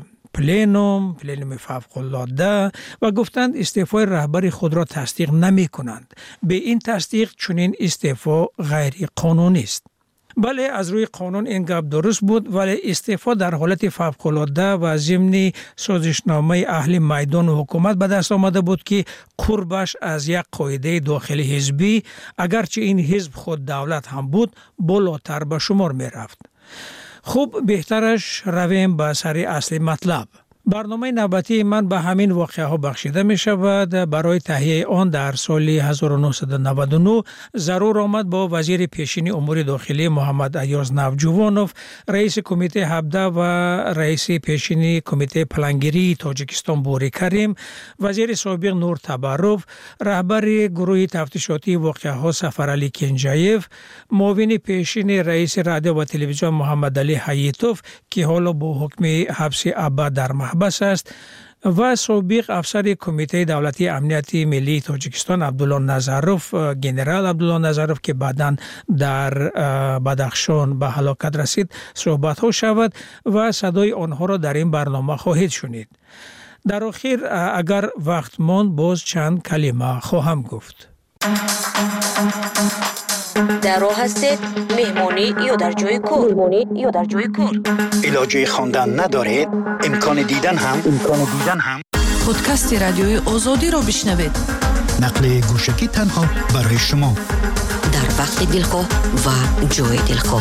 پلینوم، پلینوم فوق‌العاده، و گفتند استعفای رهبر خود را تصدیق نمی کنند. به این تصدیق چنین استعفا غیر قانونی است. بله، از روی قانون این گپ درست بود، ولی استعفا در حالت فوق‌العاده و ضمن سازشنامه اهل میدان و حکومت به دست آمده بود که قربش از یک قاعده داخلی حزبی، اگرچه این حزب خود دولت هم بود، بالاتر به شمار می رفت. خوب، بهترش رویم به سر اصل مطلب. برنامه نوبتی من به همین واقعه ها بخشیده می شود. برای تهیه آن در سال هزار و نهصد و نود و نه ضرور آمد با وزیر پیشین امور داخلی محمد ایاز نوجوانوف، رئیس کمیته هفده و رئیس پیشین کمیته پلانگیری تاجیکستان بوری کریم، وزیر سابق نور تبروف، رهبر گروه تفتیشاتی واقعه ها سفرعلی کنجایف، معاون پیشین رئیس رادیو و تلویزیون محمد علی حییتوف که حالا با حکم حبس ابد در بس است، و سابق افسر کمیته دولتی امنیت ملی تاجیکستان عبدالله نظروف، گنرال عبدالله نظروف که بعداً در بدخشان به هلاکت رسید صحبت ها شود و صدای آنها را در این برنامه خواهید شنید. در آخر اگر وقت ماند باز چند کلمه خواهم گفت. در راه هستید، مهمانی یا در جای کار؟ مهمانی یا در جای کار؟ علاجه خواندن ندارید؟ امکان دیدن هم امکان دیدن هم پادکست رادیوی آزادی را بشنوید. نقل گوشکی تنها برای شما در وقت دلخواه و جای دلخواه.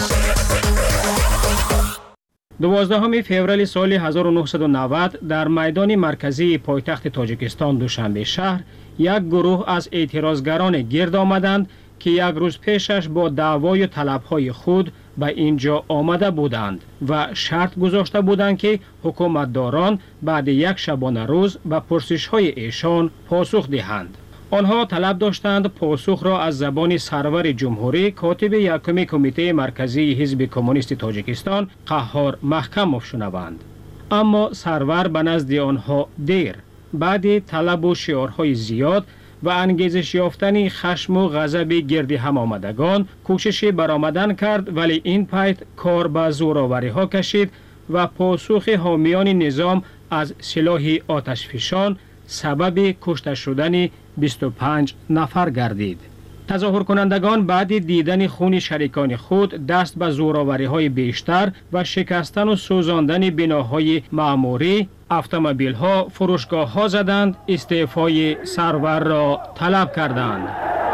دوازدهم فوریه سال هزار و نهصد و نود در میدان مرکزی پایتخت تاجیکستان دوشنبه شهر یک گروه از اعتراضگران گرد آمدند که یک روز پیشش با دعوای و طلبهای خود به اینجا آمده بودند و شرط گذاشته بودند که حکومتداران بعد یک شبانه روز به پرسش‌های ایشان پاسخ دهند. آنها طلب داشتند پاسخ را از زبان سرور جمهوری کاتب یکم کمیته مرکزی حزب کمونیست تاجیکستان قهار محکموف شنوند. اما سرور به نزد آنها دیر، بعد طلب و شعارهای زیاد و انگیزش یافتن خشم و غضب گرد هم آمدگان کوشش برآمدن کرد، ولی این پایت کار به زورآوری ها کشید و پاسخ حامیان نظام از سلاح آتشفشان سبب کشته شدن بیست و پنج نفر گردید. تظاهر کنندگان بعد دیدن خون شریکان خود دست به زورآوری های بیشتر و شکستن و سوزاندن بناهای معموری، اتومبیل ها، فروشگاه ها زدند، استعفای سرور را طلب کردند.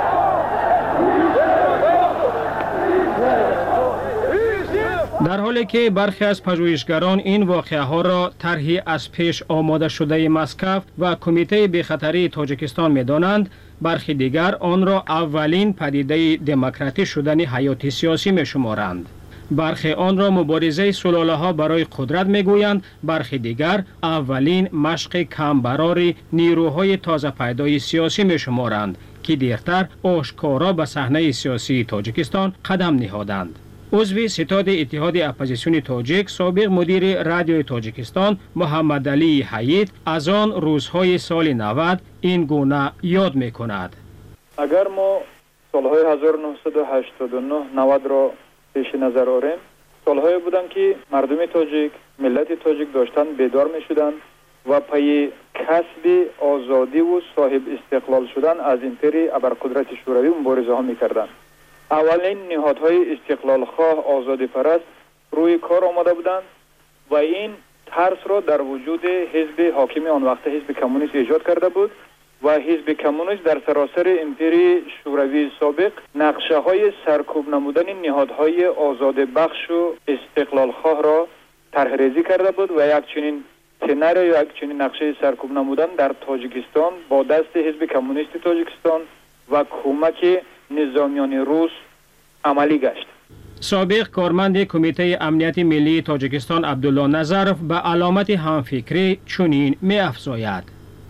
در حالی که برخی از پژوهشگران این واقعه ها را طرحی از پیش آماده شده مسکو و کمیته بی‌خطری تاجیکستان می‌دانند، برخی دیگر آن را اولین پدیده دموکراتی شدن حیات سیاسی می‌شمارند. برخی آن را مبارزه سلاله ها برای قدرت میگویند، برخی دیگر اولین مشق کمبرار نیروهای تازه پیدای سیاسی میشمارند که دیرتر آشکارا به صحنه سیاسی تاجیکستان قدم نهادند. عضو ستاد اتحاد اپوزیسیون تاجیک، سابق مدیر رادیوی تاجیکستان محمد علی حیید از آن روزهای سال نود این گونه یاد میکند. اگر ما سالهای هزار و نهصد و هشتاد و نه نود را پیش نظر آوریم، سالهای بودن که مردم تاجیک، ملت تاجیک داشتن بیدار می شدن و پای کسب آزادی و صاحب استقلال شدن از امپری ابرقدرت شوروی مبارزه ها می کردن. اولین نهادهای استقلال خواه آزادی پرست روی کار آمده بودند و این ترس را در وجود حزب حاکم آن وقت حزب کمونیست ایجاد کرده بود و حزب کمونیست در سراسر امپری شوروی سابق نقشه های سرکوب نمودن نهادهای آزاد بخش و استقلال خواه را طرح ریزی کرده بود و یک چنین سناریو یا یک چنین نقشه سرکوب نمودن در تاجیکستان با دست حزب کمونیست تاجیکستان و کمک نظامیان روس عملی گشت. سابق کارمند کمیته امنیت ملی تاجیکستان عبدالله نظرف به علامت همفکری چنین می افزاید: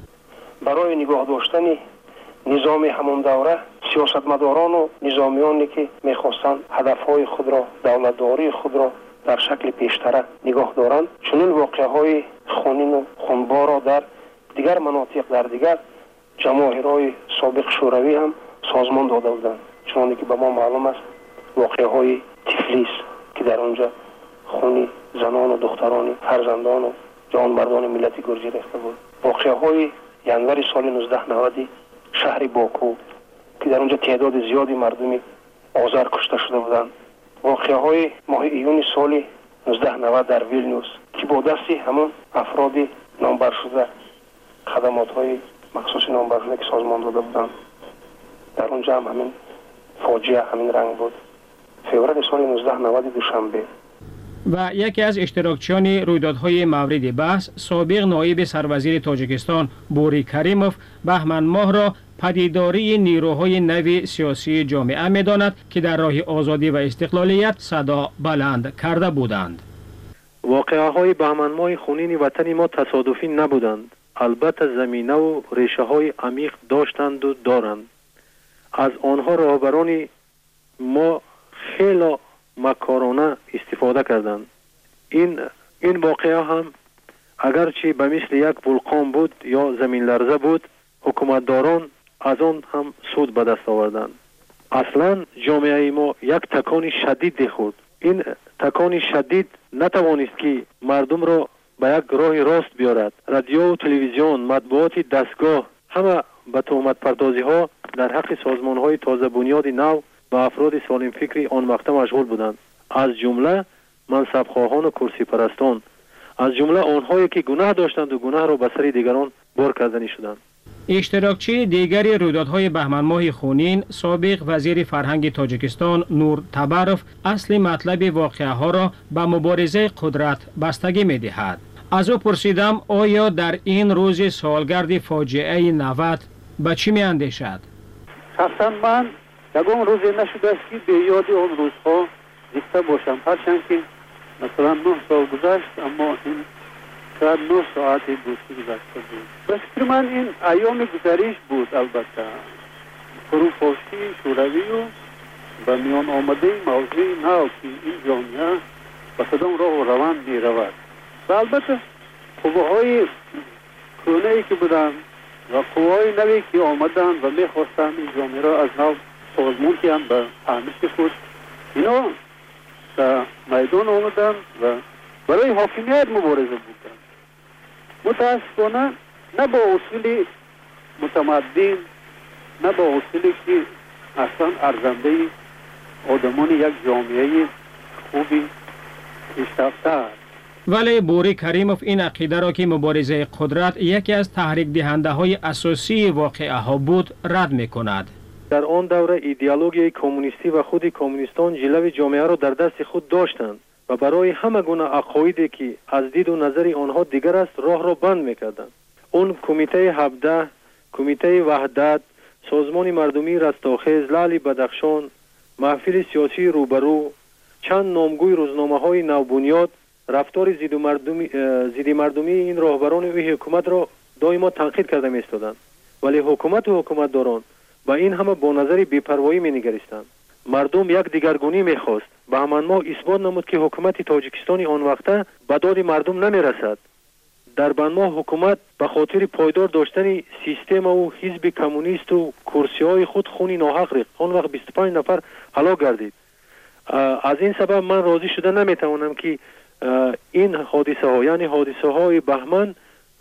برای نگاه داشتن نظام همون دوره سیاستمداران و نظامیانی که میخواستند هدفهای خود را، دولتداری خود را در شکل پیشتره نگاه دارند، چنین واقعهای خونین و خونبار را در دیگر مناطق در دیگر جماهیرهای سابق شوروی هم سازمان داده بودند. چون که به ما معلوم است واقعهای تفلیس که در آنجا خونی زنان و دختران فرزندان و جوانمردان ملت گرجی ریخته بود. واقعهای ینور سال نوزده نود شهر باکو که در اونجا تعداد زیادی مردمی آذر کشته شده بودند. واقعهای ماه ایون سال نوزده نود در ویلنیوس که با دستی همون افراد نامبر شده خدمات‌های مخصوص نامبر شده که سازمان داده بودند، در اونجا هم همین فاجعه همین رنگ بود. فوریه سال نوزده نود دوشنبه. و یکی از اشتراکچیان رویدادهای مورد بحث سابق نایب سروزیر تاجیکستان بوری کریموف بهمن ماه را پدیداری نیروهای نو سیاسی جامعه می‌داند که در راه آزادی و استقلالیت صدا بلند کرده بودند. واقعه‌های بهمن ماه خونین وطن ما تصادفی نبودند. البته زمینه و ریشه‌های عمیق داشتند و دارند. از آنها رهبران ما خیلی مکارانه استفاده کردند. این این واقعه هم اگرچه به مثل یک ولکان بود یا زمین لرزه بود، حکومتداران از آن هم سود به دست آوردند. اصلا جامعه ما یک تکان شدید خورد. این تکان شدید نتوانست که مردم را به یک راه راست بیارد. رادیو و تلویزیون، مطبوعات دستگاه همه به تهمت پردازی ها در حق سازمان های تازه بنیاد نو و افراد سالم فکری آن وقت مشغول بودند، از جمله منصب خواهان و کرسی پرستان، از جمله آنهایی که گناه داشتند و گناه را به سر دیگران بار کردنی شدند. اشتراکچی دیگری رویدادهای بهمن ماه خونین سابق وزیر فرهنگ تاجیکستان نور تبروف اصل مطلب واقعه ها را به مبارزه قدرت بستگی می دهد. از او پرسیدم آیا در این روز سالگرد فاجعه نود به چی می اندیشد؟ شخصا من یکم روزی نشده است که به یاد آن روزها زنده باشم، هرچند که مثلا نه سال گذشت، اما این شاید نه ساعت بود که گذشته بود. به فکر من این ایام گذریش بود. البته فروپاشی شوروی و به میان آمده موضوع نو که این جامعه به کدام راه و روان می رود و البته قوه‌های کهنه‌ای که بودند و قوه‌های نوی که آمدند و می خواستند این جامعه را از نو سازمان که هم به فهمش خود اینا در میدان آمدند و برای حاکمیت مبارزه بودند. متاسفانه نه با اصول متمدن، نه با اصولی که اصلا ارزنده آدمان یک جامعه خوبی پیشرفته است. ولی بوری کریموف این عقیده را که مبارزه قدرت یکی از تحریک دهنده های اساسی واقعه ها بود رد می کند. در آن دوره ایدئولوژی کمونیستی و خود کمونیستان جلو جامعه را در دست خود داشتند و برای همه گونه عقایدی که از دید و نظر آنها دیگر است راه را بند می‌کردند. اون کمیته هفده، کمیته وحدت، سازمان مردمی رستاخیز، لعل بدخشان، محفل سیاسی روبرو، چند نامگوی روزنامه‌های نوبنیاد رفتار ضد مردمی ضد مردمی این راهبران و حکومت را دائما تنقید کرده می‌ایستادند. ولی حکومت و حکومتداران با این همه با نظر بی‌پروایی می‌نگریستند. مردم یک دیگرگونی می‌خواست. بهمن ماه اثبات نمود که حکومت تاجیکستان آن وقته به داد مردم نمی‌رسد. در بهمن ماه حکومت به خاطر پایدار داشتن سیستم و حزب کمونیست و کرسی‌های خود خونی ناحق ریخت. آن وقت بیست و پنج نفر هلاک گردید. از این سبب من راضی شده نمیتوانم که این حادثه ها یعنی حادثه های بهمن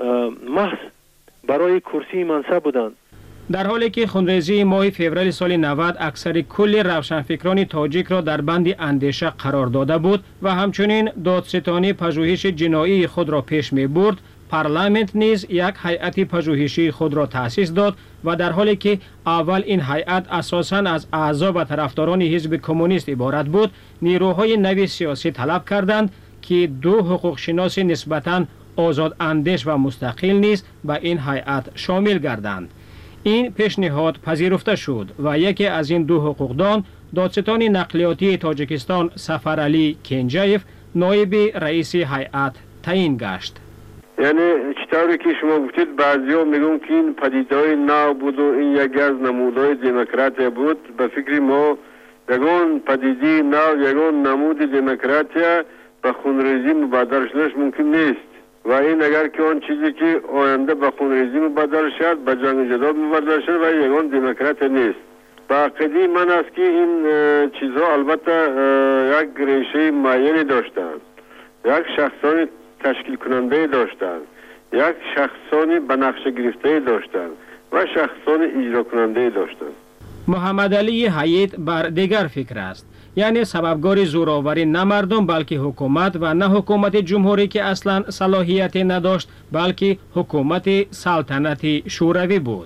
محض برای کرسی منصب بودند. در حالی که خونریزی ماه فوریه سال نود اکثر کل روشنفکران تاجیک را در بند اندیشه قرار داده بود و همچنین دادستانی پژوهش جنایی خود را پیش می برد، پارلمانت نیز یک هیئت پژوهشی خود را تأسیس داد و در حالی که اول این هیئت اساساً از اعضا و طرفداران حزب کمونیست عبارت بود، نیروهای نوی سیاسی طلب کردند که دو حقوق شناس نسبتاً آزاد اندیش و مستقل نیز به این هیئت شامل گردند. این پیشنهاد پذیرفته شد و یکی از این دو حقوقدان دادستان نقلیاتی تاجیکستان سفرعلی کنجایف نایب رئیس هیئت تعیین گشت. یعنی چطوری که شما گفتید بعضیا میگن که این پدیدهای نو بود و این یکی از نمودهای دموکراتی بود. به فکر ما یگان پدیده نو یگان نمود دموکراتی به خونریزی مبادر شدنش ممکن نیست و این اگر که آن چیزی که آینده به خونریزی مبادر شد به جنگ جدال مبادر شد و یگان دموکرات نیست. با عقیده من است که این چیزها البته یک ریشه معینی داشتند، یک شخصان تشکیل کننده داشتند، یک شخصانی به نقشه گرفته داشتند و شخصان اجرا کننده داشتند. محمد علی حیات بر دیگر فکر است، یعنی سببگار زوراوری نه مردم بلکه حکومت و نه حکومت جمهوری که اصلا صلاحیت نداشت بلکه حکومت سلطنتی شوروی بود.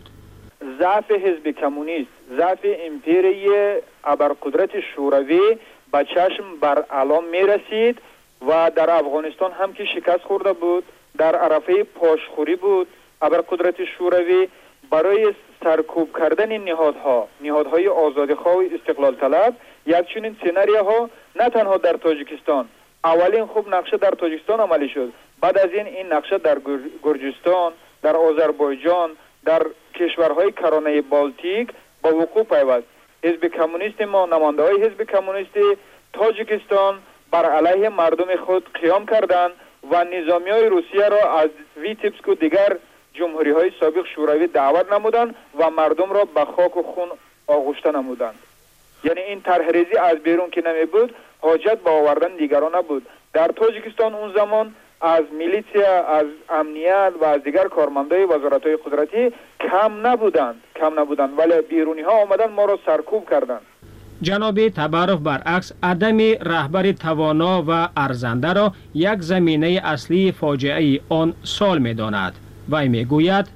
ضعف حزب کمونیست، ضعف امپیری ابرقدرت شوروی به چشم بر علام می رسید و در افغانستان هم که شکست خورده بود، در عرفه پاشخوری بود. ابرقدرت شوروی برای سرکوب کردن نهادها، نهادهای آزادیخواه و استقلال طلب، یک چنین سناریوها نه تنها در تاجیکستان، اولین خوب نقشه در تاجیکستان عملی شد، بعد از این این نقشه در گرجستان، در آذربایجان، در کشورهای کرانه بالتیک با وقوع پیوست. حزب کمونیست ما، نماینده های حزب کمونیست تاجیکستان بر علیه مردم خود قیام کردند و نظامی های روسیه را از ویتیبسک و دیگر جمهوری های سابق شوروی دعوت نمودند و مردم را به خاک و خون آغشته نمودند. یعنی این طرحریزی از بیرون که نمی بود، حاجت به آوردن دیگران نبود. در تاجیکستان اون زمان از میلیسیا، از امنیت و از دیگر کارمندای وزارت‌های قدرتی کم نبودند کم نبودند ولی بیرونی ها آمدن ما را سرکوب کردند. جناب تبارف برعکس عدم رهبر توانا و ارزنده را یک زمینه اصلی فاجعه آن سال می داند. وی می گوید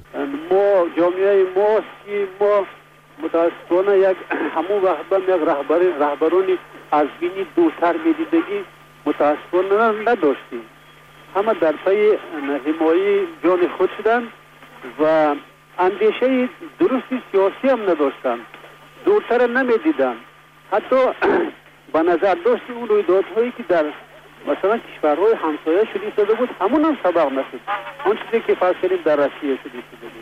ما جامعه ما که ما متاسفانه یک همون وقت یک رهبر رهبرانی از بینی دوتر میدیدگی متاسفانه نداشتیم. همه در پی حمایت جان خود شدند و اندیشه درستی سیاسی هم نداشتند، دورتر نمیدیدند. حتی به نظر داشت اون رویدادهایی که در مثلا کشورهای همسایه شده شده بود همون هم سبق نشد. آن چیزی که فرض کردیم در روسیه شده شده بود.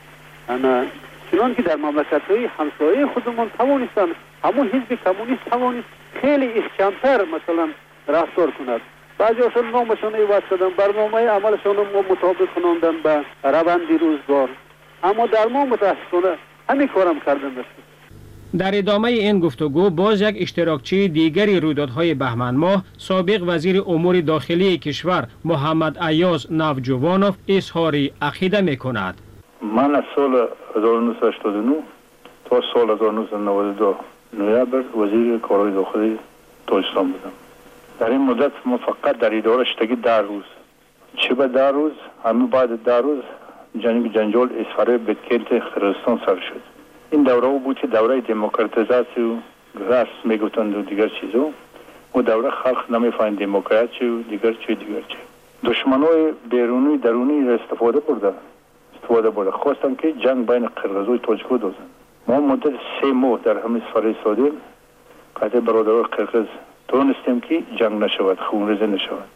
انا چنان که در مملکت‌های همسایه خودمون توانستن همون حزب کمونیست توانست خیلی کمتر مثلا رفتار کند. بعضی هاشون نامشون عوض شدن، برنامه عملشون رو مطابق کناندن به روند روزگار، اما در ما متاسفانه همین کارم کردن نشد. در ادامه این گفتگو باز یک اشتراکچی دیگری رویدادهای بهمن ماه سابق وزیر امور داخلی کشور محمد ایاز نوجوانوف اظهار عقیده می‌کند. من از سال هزار و نهصد و هشتاد و نه تا سال هزار و نهصد و نود و دو نوامبر وزیر کارهای داخلی تاجیکستان بودم. در این مدت ما فقط در اداره شدگی ده روز، چه به ده روز همه بعد ده روز جنگ جنجال اسفاره بدکلت قرقیزستان سر شد. این دوره بود که دوره دموکراتیزاسی و راست میگفتند و دیگر چیزا و دوره خلق نمیفهمید دموکراسی و دیگر چی دیگر چی. دشمنای بیرونی درونی را استفاده برده استفاده برده خواستن که جنگ بین قرقیز و تاجیک دوزن. ما مدت سه ماه در همین سفر سادیم قطع برادران قرقیز تونستیم که جنگ نشود، خونریزی نشود.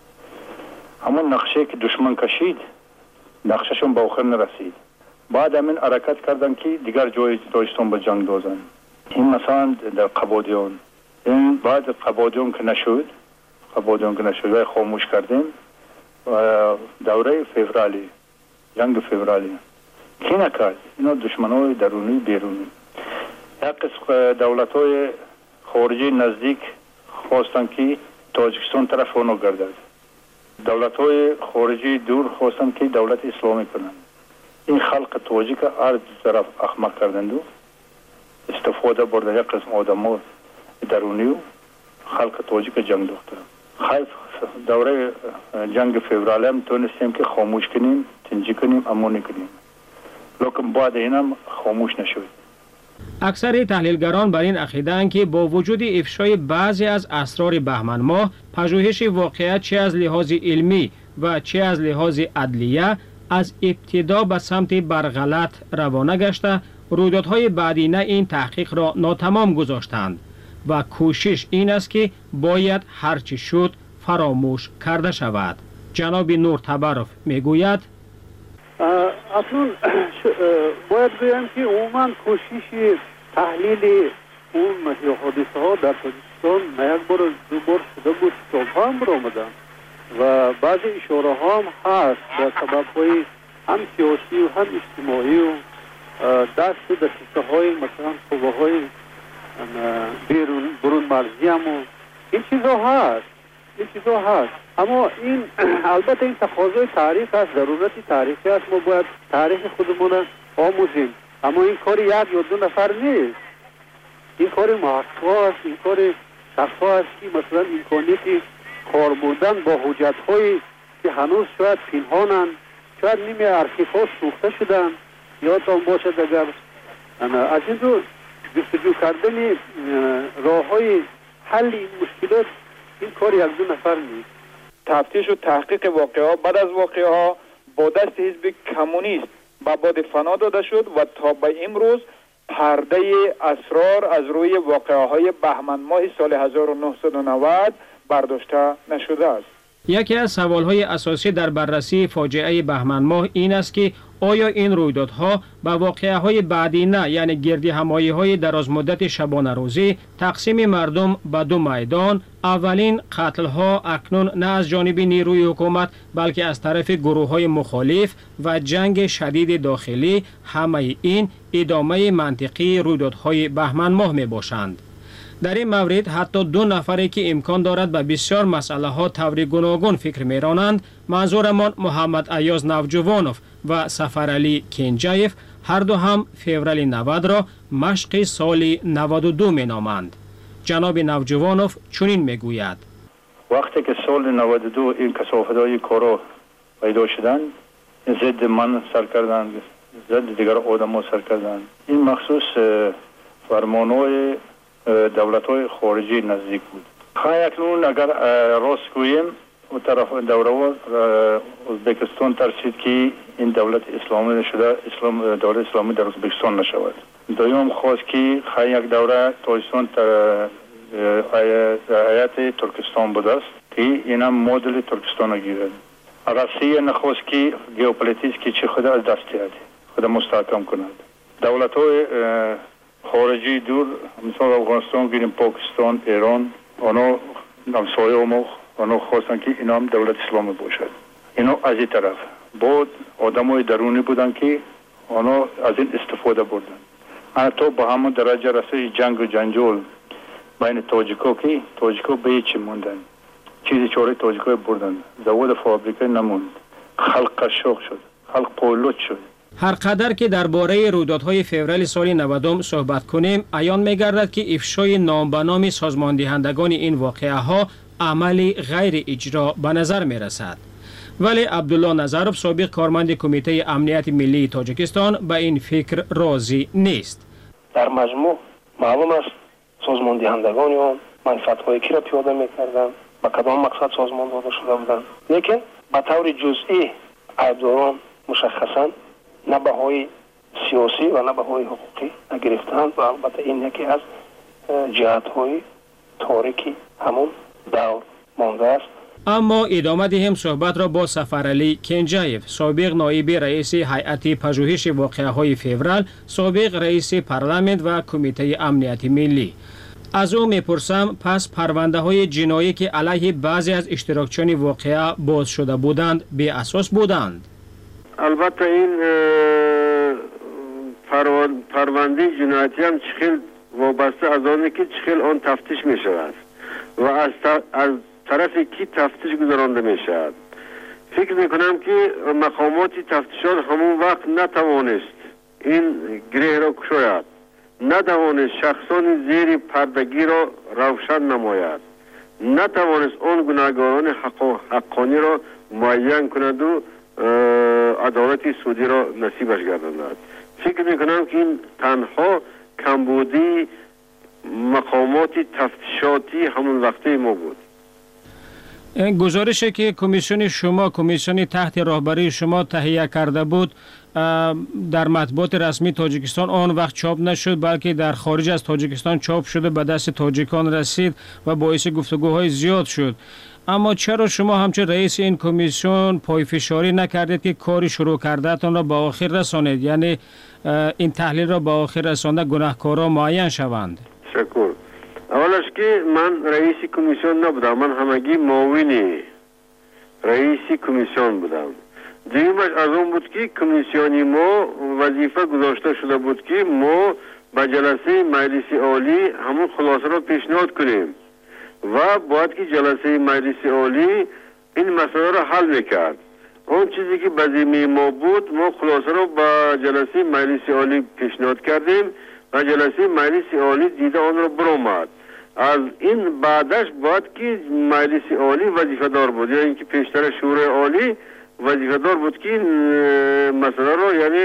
همون نقشه که دشمن کشید نقشهشون به آخر نرسید. بعد همین حرکت کردن که دیگر جای تاجیکستان به جنگ دوزن. این مثلا در قبادیان، این بعد قبادیان که نشد قبادیان که نشد و خاموش کردیم و دوره فوریه جنگ فوریه کی نکرد؟ اینا دشمنای درونی بیرونی. یک قسم دولت‌های خارجی نزدیک خواستند که تاجیکستان طرف آنها گردد. دولت های خارجی دور خواستند که دولت اسلامی کنند. این خلق تاجیک هر طرف احمق کردند و استفاده برده یک قسم آدم ها درونی و خلق تاجیک جنگ داخته. خیف دوره جنگ فوریه هم تونستیم که خاموش کنیم، تنجی کنیم، اما نکنیم. لیکن بعد این هم خاموش نشد. اکثر تحلیلگران بر این عقیده‌اند که با وجود افشای بعضی از اسرار بهمن ماه، پژوهش واقعیت چه از لحاظ علمی و چه از لحاظ عدلیه از ابتدا به سمت برغلط روانه گشته، رویدادهای بعدینه این تحقیق را ناتمام گذاشتند و کوشش این است که باید هرچی شد فراموش کرده شود. جناب نور تبرف میگوید اصلا باید بگم که عموما کوشش تحلیل اون حادثه ها در تاجیکستان نه یک بار دو بار شده بود، سالها هم برآمدن و بعضی اشاره ها هم هست به سبب های هم سیاسی و هم اجتماعی و دست و دسته های مثلا قوه های بیرون برون مرزی هم و این چیزا هست این چیزا هست اما این البته این تقاضای تاریخ است، ضرورت تاریخی است. ما باید تاریخ خودمون آموزیم، اما این کار یک یا دو نفر نیست، این کار محقق است، این کار شخص است که مثلا امکانیت کار بردن با حجت هایی که هنوز شاید پنهانند، شاید نیمه ارشیف ها سوخته شدن. یادتان باشد اگر از این رو جستجو کردن راه های حل این مشکلات این کار یک دو نفر نیست. تفتیش و تحقیق واقعه ها بعد از واقعه ها با دست حزب کمونیست به باد فنا داده شد و تا به امروز پرده اسرار از روی واقعه های بهمن ماه سال هزار و نهصد و نود برداشته نشده است. یکی از سوالهای اساسی در بررسی فاجعه بهمن ماه این است که آیا این رویدادها به واقعه های بعدی نه، یعنی گردی همایی های دراز مدت شبانه روزی، تقسیم مردم به دو میدان، اولین قتل ها اکنون نه از جانب نیروی حکومت بلکه از طرف گروه های مخالف و جنگ شدید داخلی، همه این ادامه منطقی رویدادهای بهمن ماه می باشند. در این مورد حتی دو نفری که امکان دارد به بسیار مسئله ها طور گوناگون فکر می رانند، منظورمان محمد ایاز نوجوانوف و سفرعلی کنجایف، هر دو هم فوریه نود را مشق سال نود و دو می نامند. جناب نوجوانوف چنین می گوید: وقتی که سال نود و دو این کثافت‌های کارا پیدا شدند، ضد من سر کردند، ضد دیگر آدم ها سر کردند. این مخصوص فرمانهای دولت های خارجی نزدیک بود. خواهی اکنون اگر راست گوییم و طرف دوره ازبکستان ترسید که این دولت اسلامی شده، اسلام دولت اسلامی در ازبکستان نشود. دویم خواست که خواهی یک دوره تاجیکستان هیئت ترکستان بود است که این هم مدل ترکستان گیرد. روسیه نخواست که ژئوپلیتیک که چی خود از دست دهد، خود مستحکم کند. دولت های خارجی دور مثلا افغانستان گیریم، پاکستان، ایران، آنها همسایه ما آنها خواستن که اینا هم دولت اسلامی باشد. اینا از این طرف بود آدم های درونی بودن که آنها از این استفاده بردن. حتی با همون درجه رسه جنگ و جنجال بین تاجیکا که تاجیکا به هیچی موندن، چیزی چاره تاجیکا بردن، زواد فابریکه نموند، خلق قشاق شد، خلق پولوت شد. هر قدر که درباره رویدادهای فوریه سال نود صحبت کنیم، عیان می‌گردد که افشای نام به نام سازماندهندگان این واقعه ها عملی غیر اجرا به نظر می‌رسد. ولی عبدالله نظروف، سابق کارمند کمیته امنیت ملی تاجیکستان، به این فکر راضی نیست. در مجموع معلوم است سازماندهندگان آن منفعت‌های کی را پیاده می‌کردند، با کدام مقصد سازمان داده شده بودند، لیکن به طور جزئی عیبداران مشخصاً نه بهای سیاسی و نه بهای حقوقی نگرفتند و البته این یکی از جهت‌های تاریکی همون دور مانده است. اما ادامه دهیم صحبت را با سفرعلی کنجایف، سابق نایب رئیس هیئت پژوهش واقعه‌های فوریه، سابق رئیس پارلمان و کمیته امنیت ملی. از او میپرسم پس پرونده های جنایی که علیه بعضی از اشتراکچیان واقعه باز شده بودند به اساس بودند؟ البته این پرونده جنایتی هم چخیل وابسته از آنه که چخیل آن تفتیش می شود. و از, از طرف کی تفتیش گذرانده می شود. فکر می کنم که مقامات تفتیشات همون وقت نتوانست این گره را کشاید، نتوانست شخصان زیر پردگی را روشن نماید، نتوانست آن گناهکاران حق حقانی را معین کند و عدالت سودی را نصیبش گرداند. فکر می کنم که این تنها کمبودی مقامات تفتیشاتی همون وقته ما بود. گزارشی که کمیسیون شما کمیسیون تحت رهبری شما تهیه کرده بود در مطبوعات رسمی تاجیکستان آن وقت چاپ نشد، بلکه در خارج از تاجیکستان چاپ شده به دست تاجیکان رسید و باعث گفتگوهای زیاد شد. اما چرا شما همچون رئیس این کمیسیون پایفشاری نکردید که کاری شروع کردهتان را به آخر رسانید، یعنی این تحلیل را به آخر رسانده گناهکاران معین شوند؟ شکر. اولش که من رئیس کمیسیون نبودم، من همگی معاون رئیس کمیسیون بودم. دیگرش از اون بود که کمیسیونی ما وظیفه گذاشته شده بود که ما به جلسه مجلس عالی همون خلاصه را پیشنهاد کنیم و باید که جلسه مجلس عالی این مسئله را حل میکرد. اون چیزی که به ذمه ما بود ما خلاصه را به جلسه مجلس عالی پیشنهاد کردیم و جلسه مجلس عالی دیده آن را برآمد. از این بعدش باید که مجلس عالی وظیفه دار بود، یا اینکه پیشتر شورای عالی وظیفه دار بود که مسئله را یعنی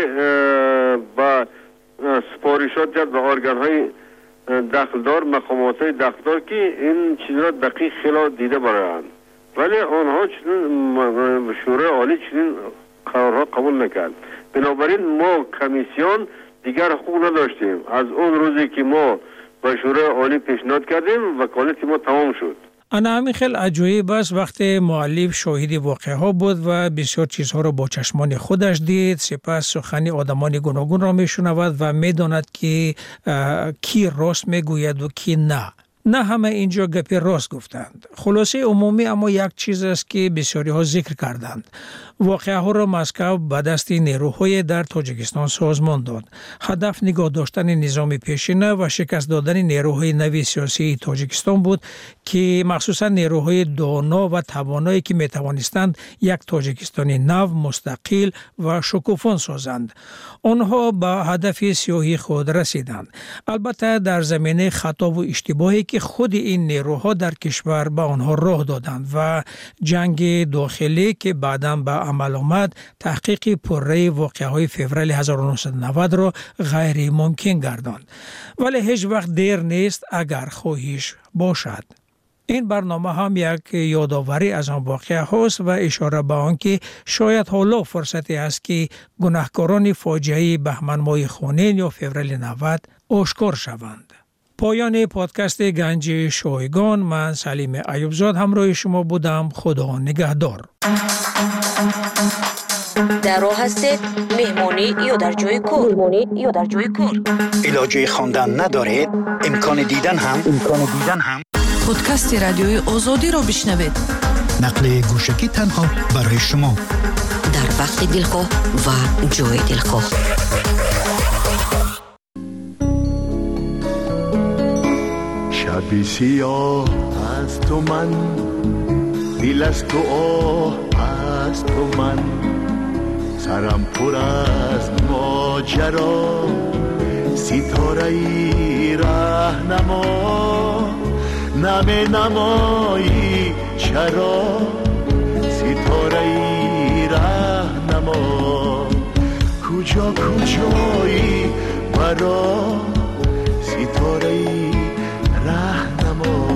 با سپارشات کرد به ارگان های دخلدار، مقامات های دخلدار که این چیز را دقیق خیلی دیده برایند، ولی آنها چنین شورای عالی چنین قرارها قبول نکرد. بنابراین ما کمیسیون دیگر حقوق نداشتیم. از اون روزی که ما با شورای عالی پیشنهاد کردیم وکالت ما تمام شد. انا همین خیلی عجایب است وقتی مؤلف شاهد واقعه ها بود و بسیار چیزها را با چشمان خودش دید، سپس سخنی آدمان گوناگون را میشنود و میداند که کی راست میگوید و کی نه. نه همه اینجا گپی راست گفتند. خلاصه عمومی اما یک چیز است که بسیاری ها ذکر کردند. واقعه ها را مسکو به دست نیروهای در تاجیکستان سازمان داد. هدف نگاه داشتن نظام پیشینه و شکست دادن نیروهای نوی سیاسی تاجیکستان بود که مخصوصا نیروهای دانا و توانایی که می توانستند یک تاجیکستانی نو، مستقل و شکوفان سازند. آنها به هدف سیاهی خود رسیدند. البته در زمینه خطا و اشتباهی که خود این نیروها در کشور به آنها راه دادند و جنگ داخلی که بعداً به عمل آمد تحقیق پرره واقعه‌های فوریه هزار و نهصد و نود را غیر ممکن گرداند. ولی هیچ وقت دیر نیست اگر خواهش باشد. این برنامه هم یک یادآوری از آن واقعه هاست و اشاره به آن که شاید حالا فرصتی است که گناهکاران فاجعه بهمن ماه خونین یا فوریه نود آشکار شوند. پایان پادکست گنج شایگان، من سلیم ایوبزاد همراه شما بودم. خدا نگهدار. در راه هستید مهمانی یا در جای کار؟ مهمانی یا در جای کار؟ علاجه خواندن ندارید؟ امکان دیدن هم امکان دیدن هم پادکست رادیوی آزادی رو بشنوید. نقل گوشکی تنها برای شما در وقت دلخواه و جای دلخواه. شبی سیاه از تو من، دل از تو آه از تو من، سرم پر از ماجرا، ستاره ای راهنما، نمی نمایی چرا، ستاره ای راهنما، کجا کجایی برا، ستاره ای راهنما.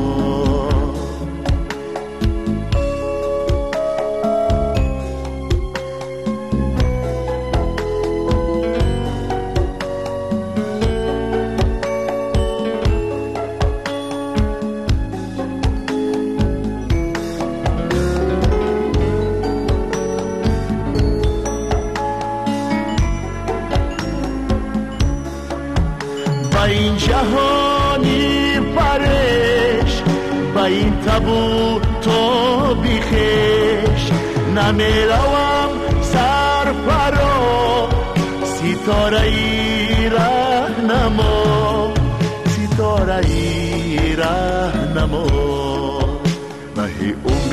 با این جهانی پرش، با این تبو تو بیخش، نمیروم سر پرا، ستاره ای راهنما، ستاره ای راهنما.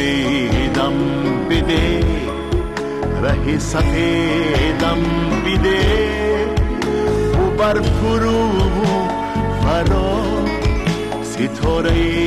سفیدم بده ره سفیدم بده و بر فرو فرا ستاره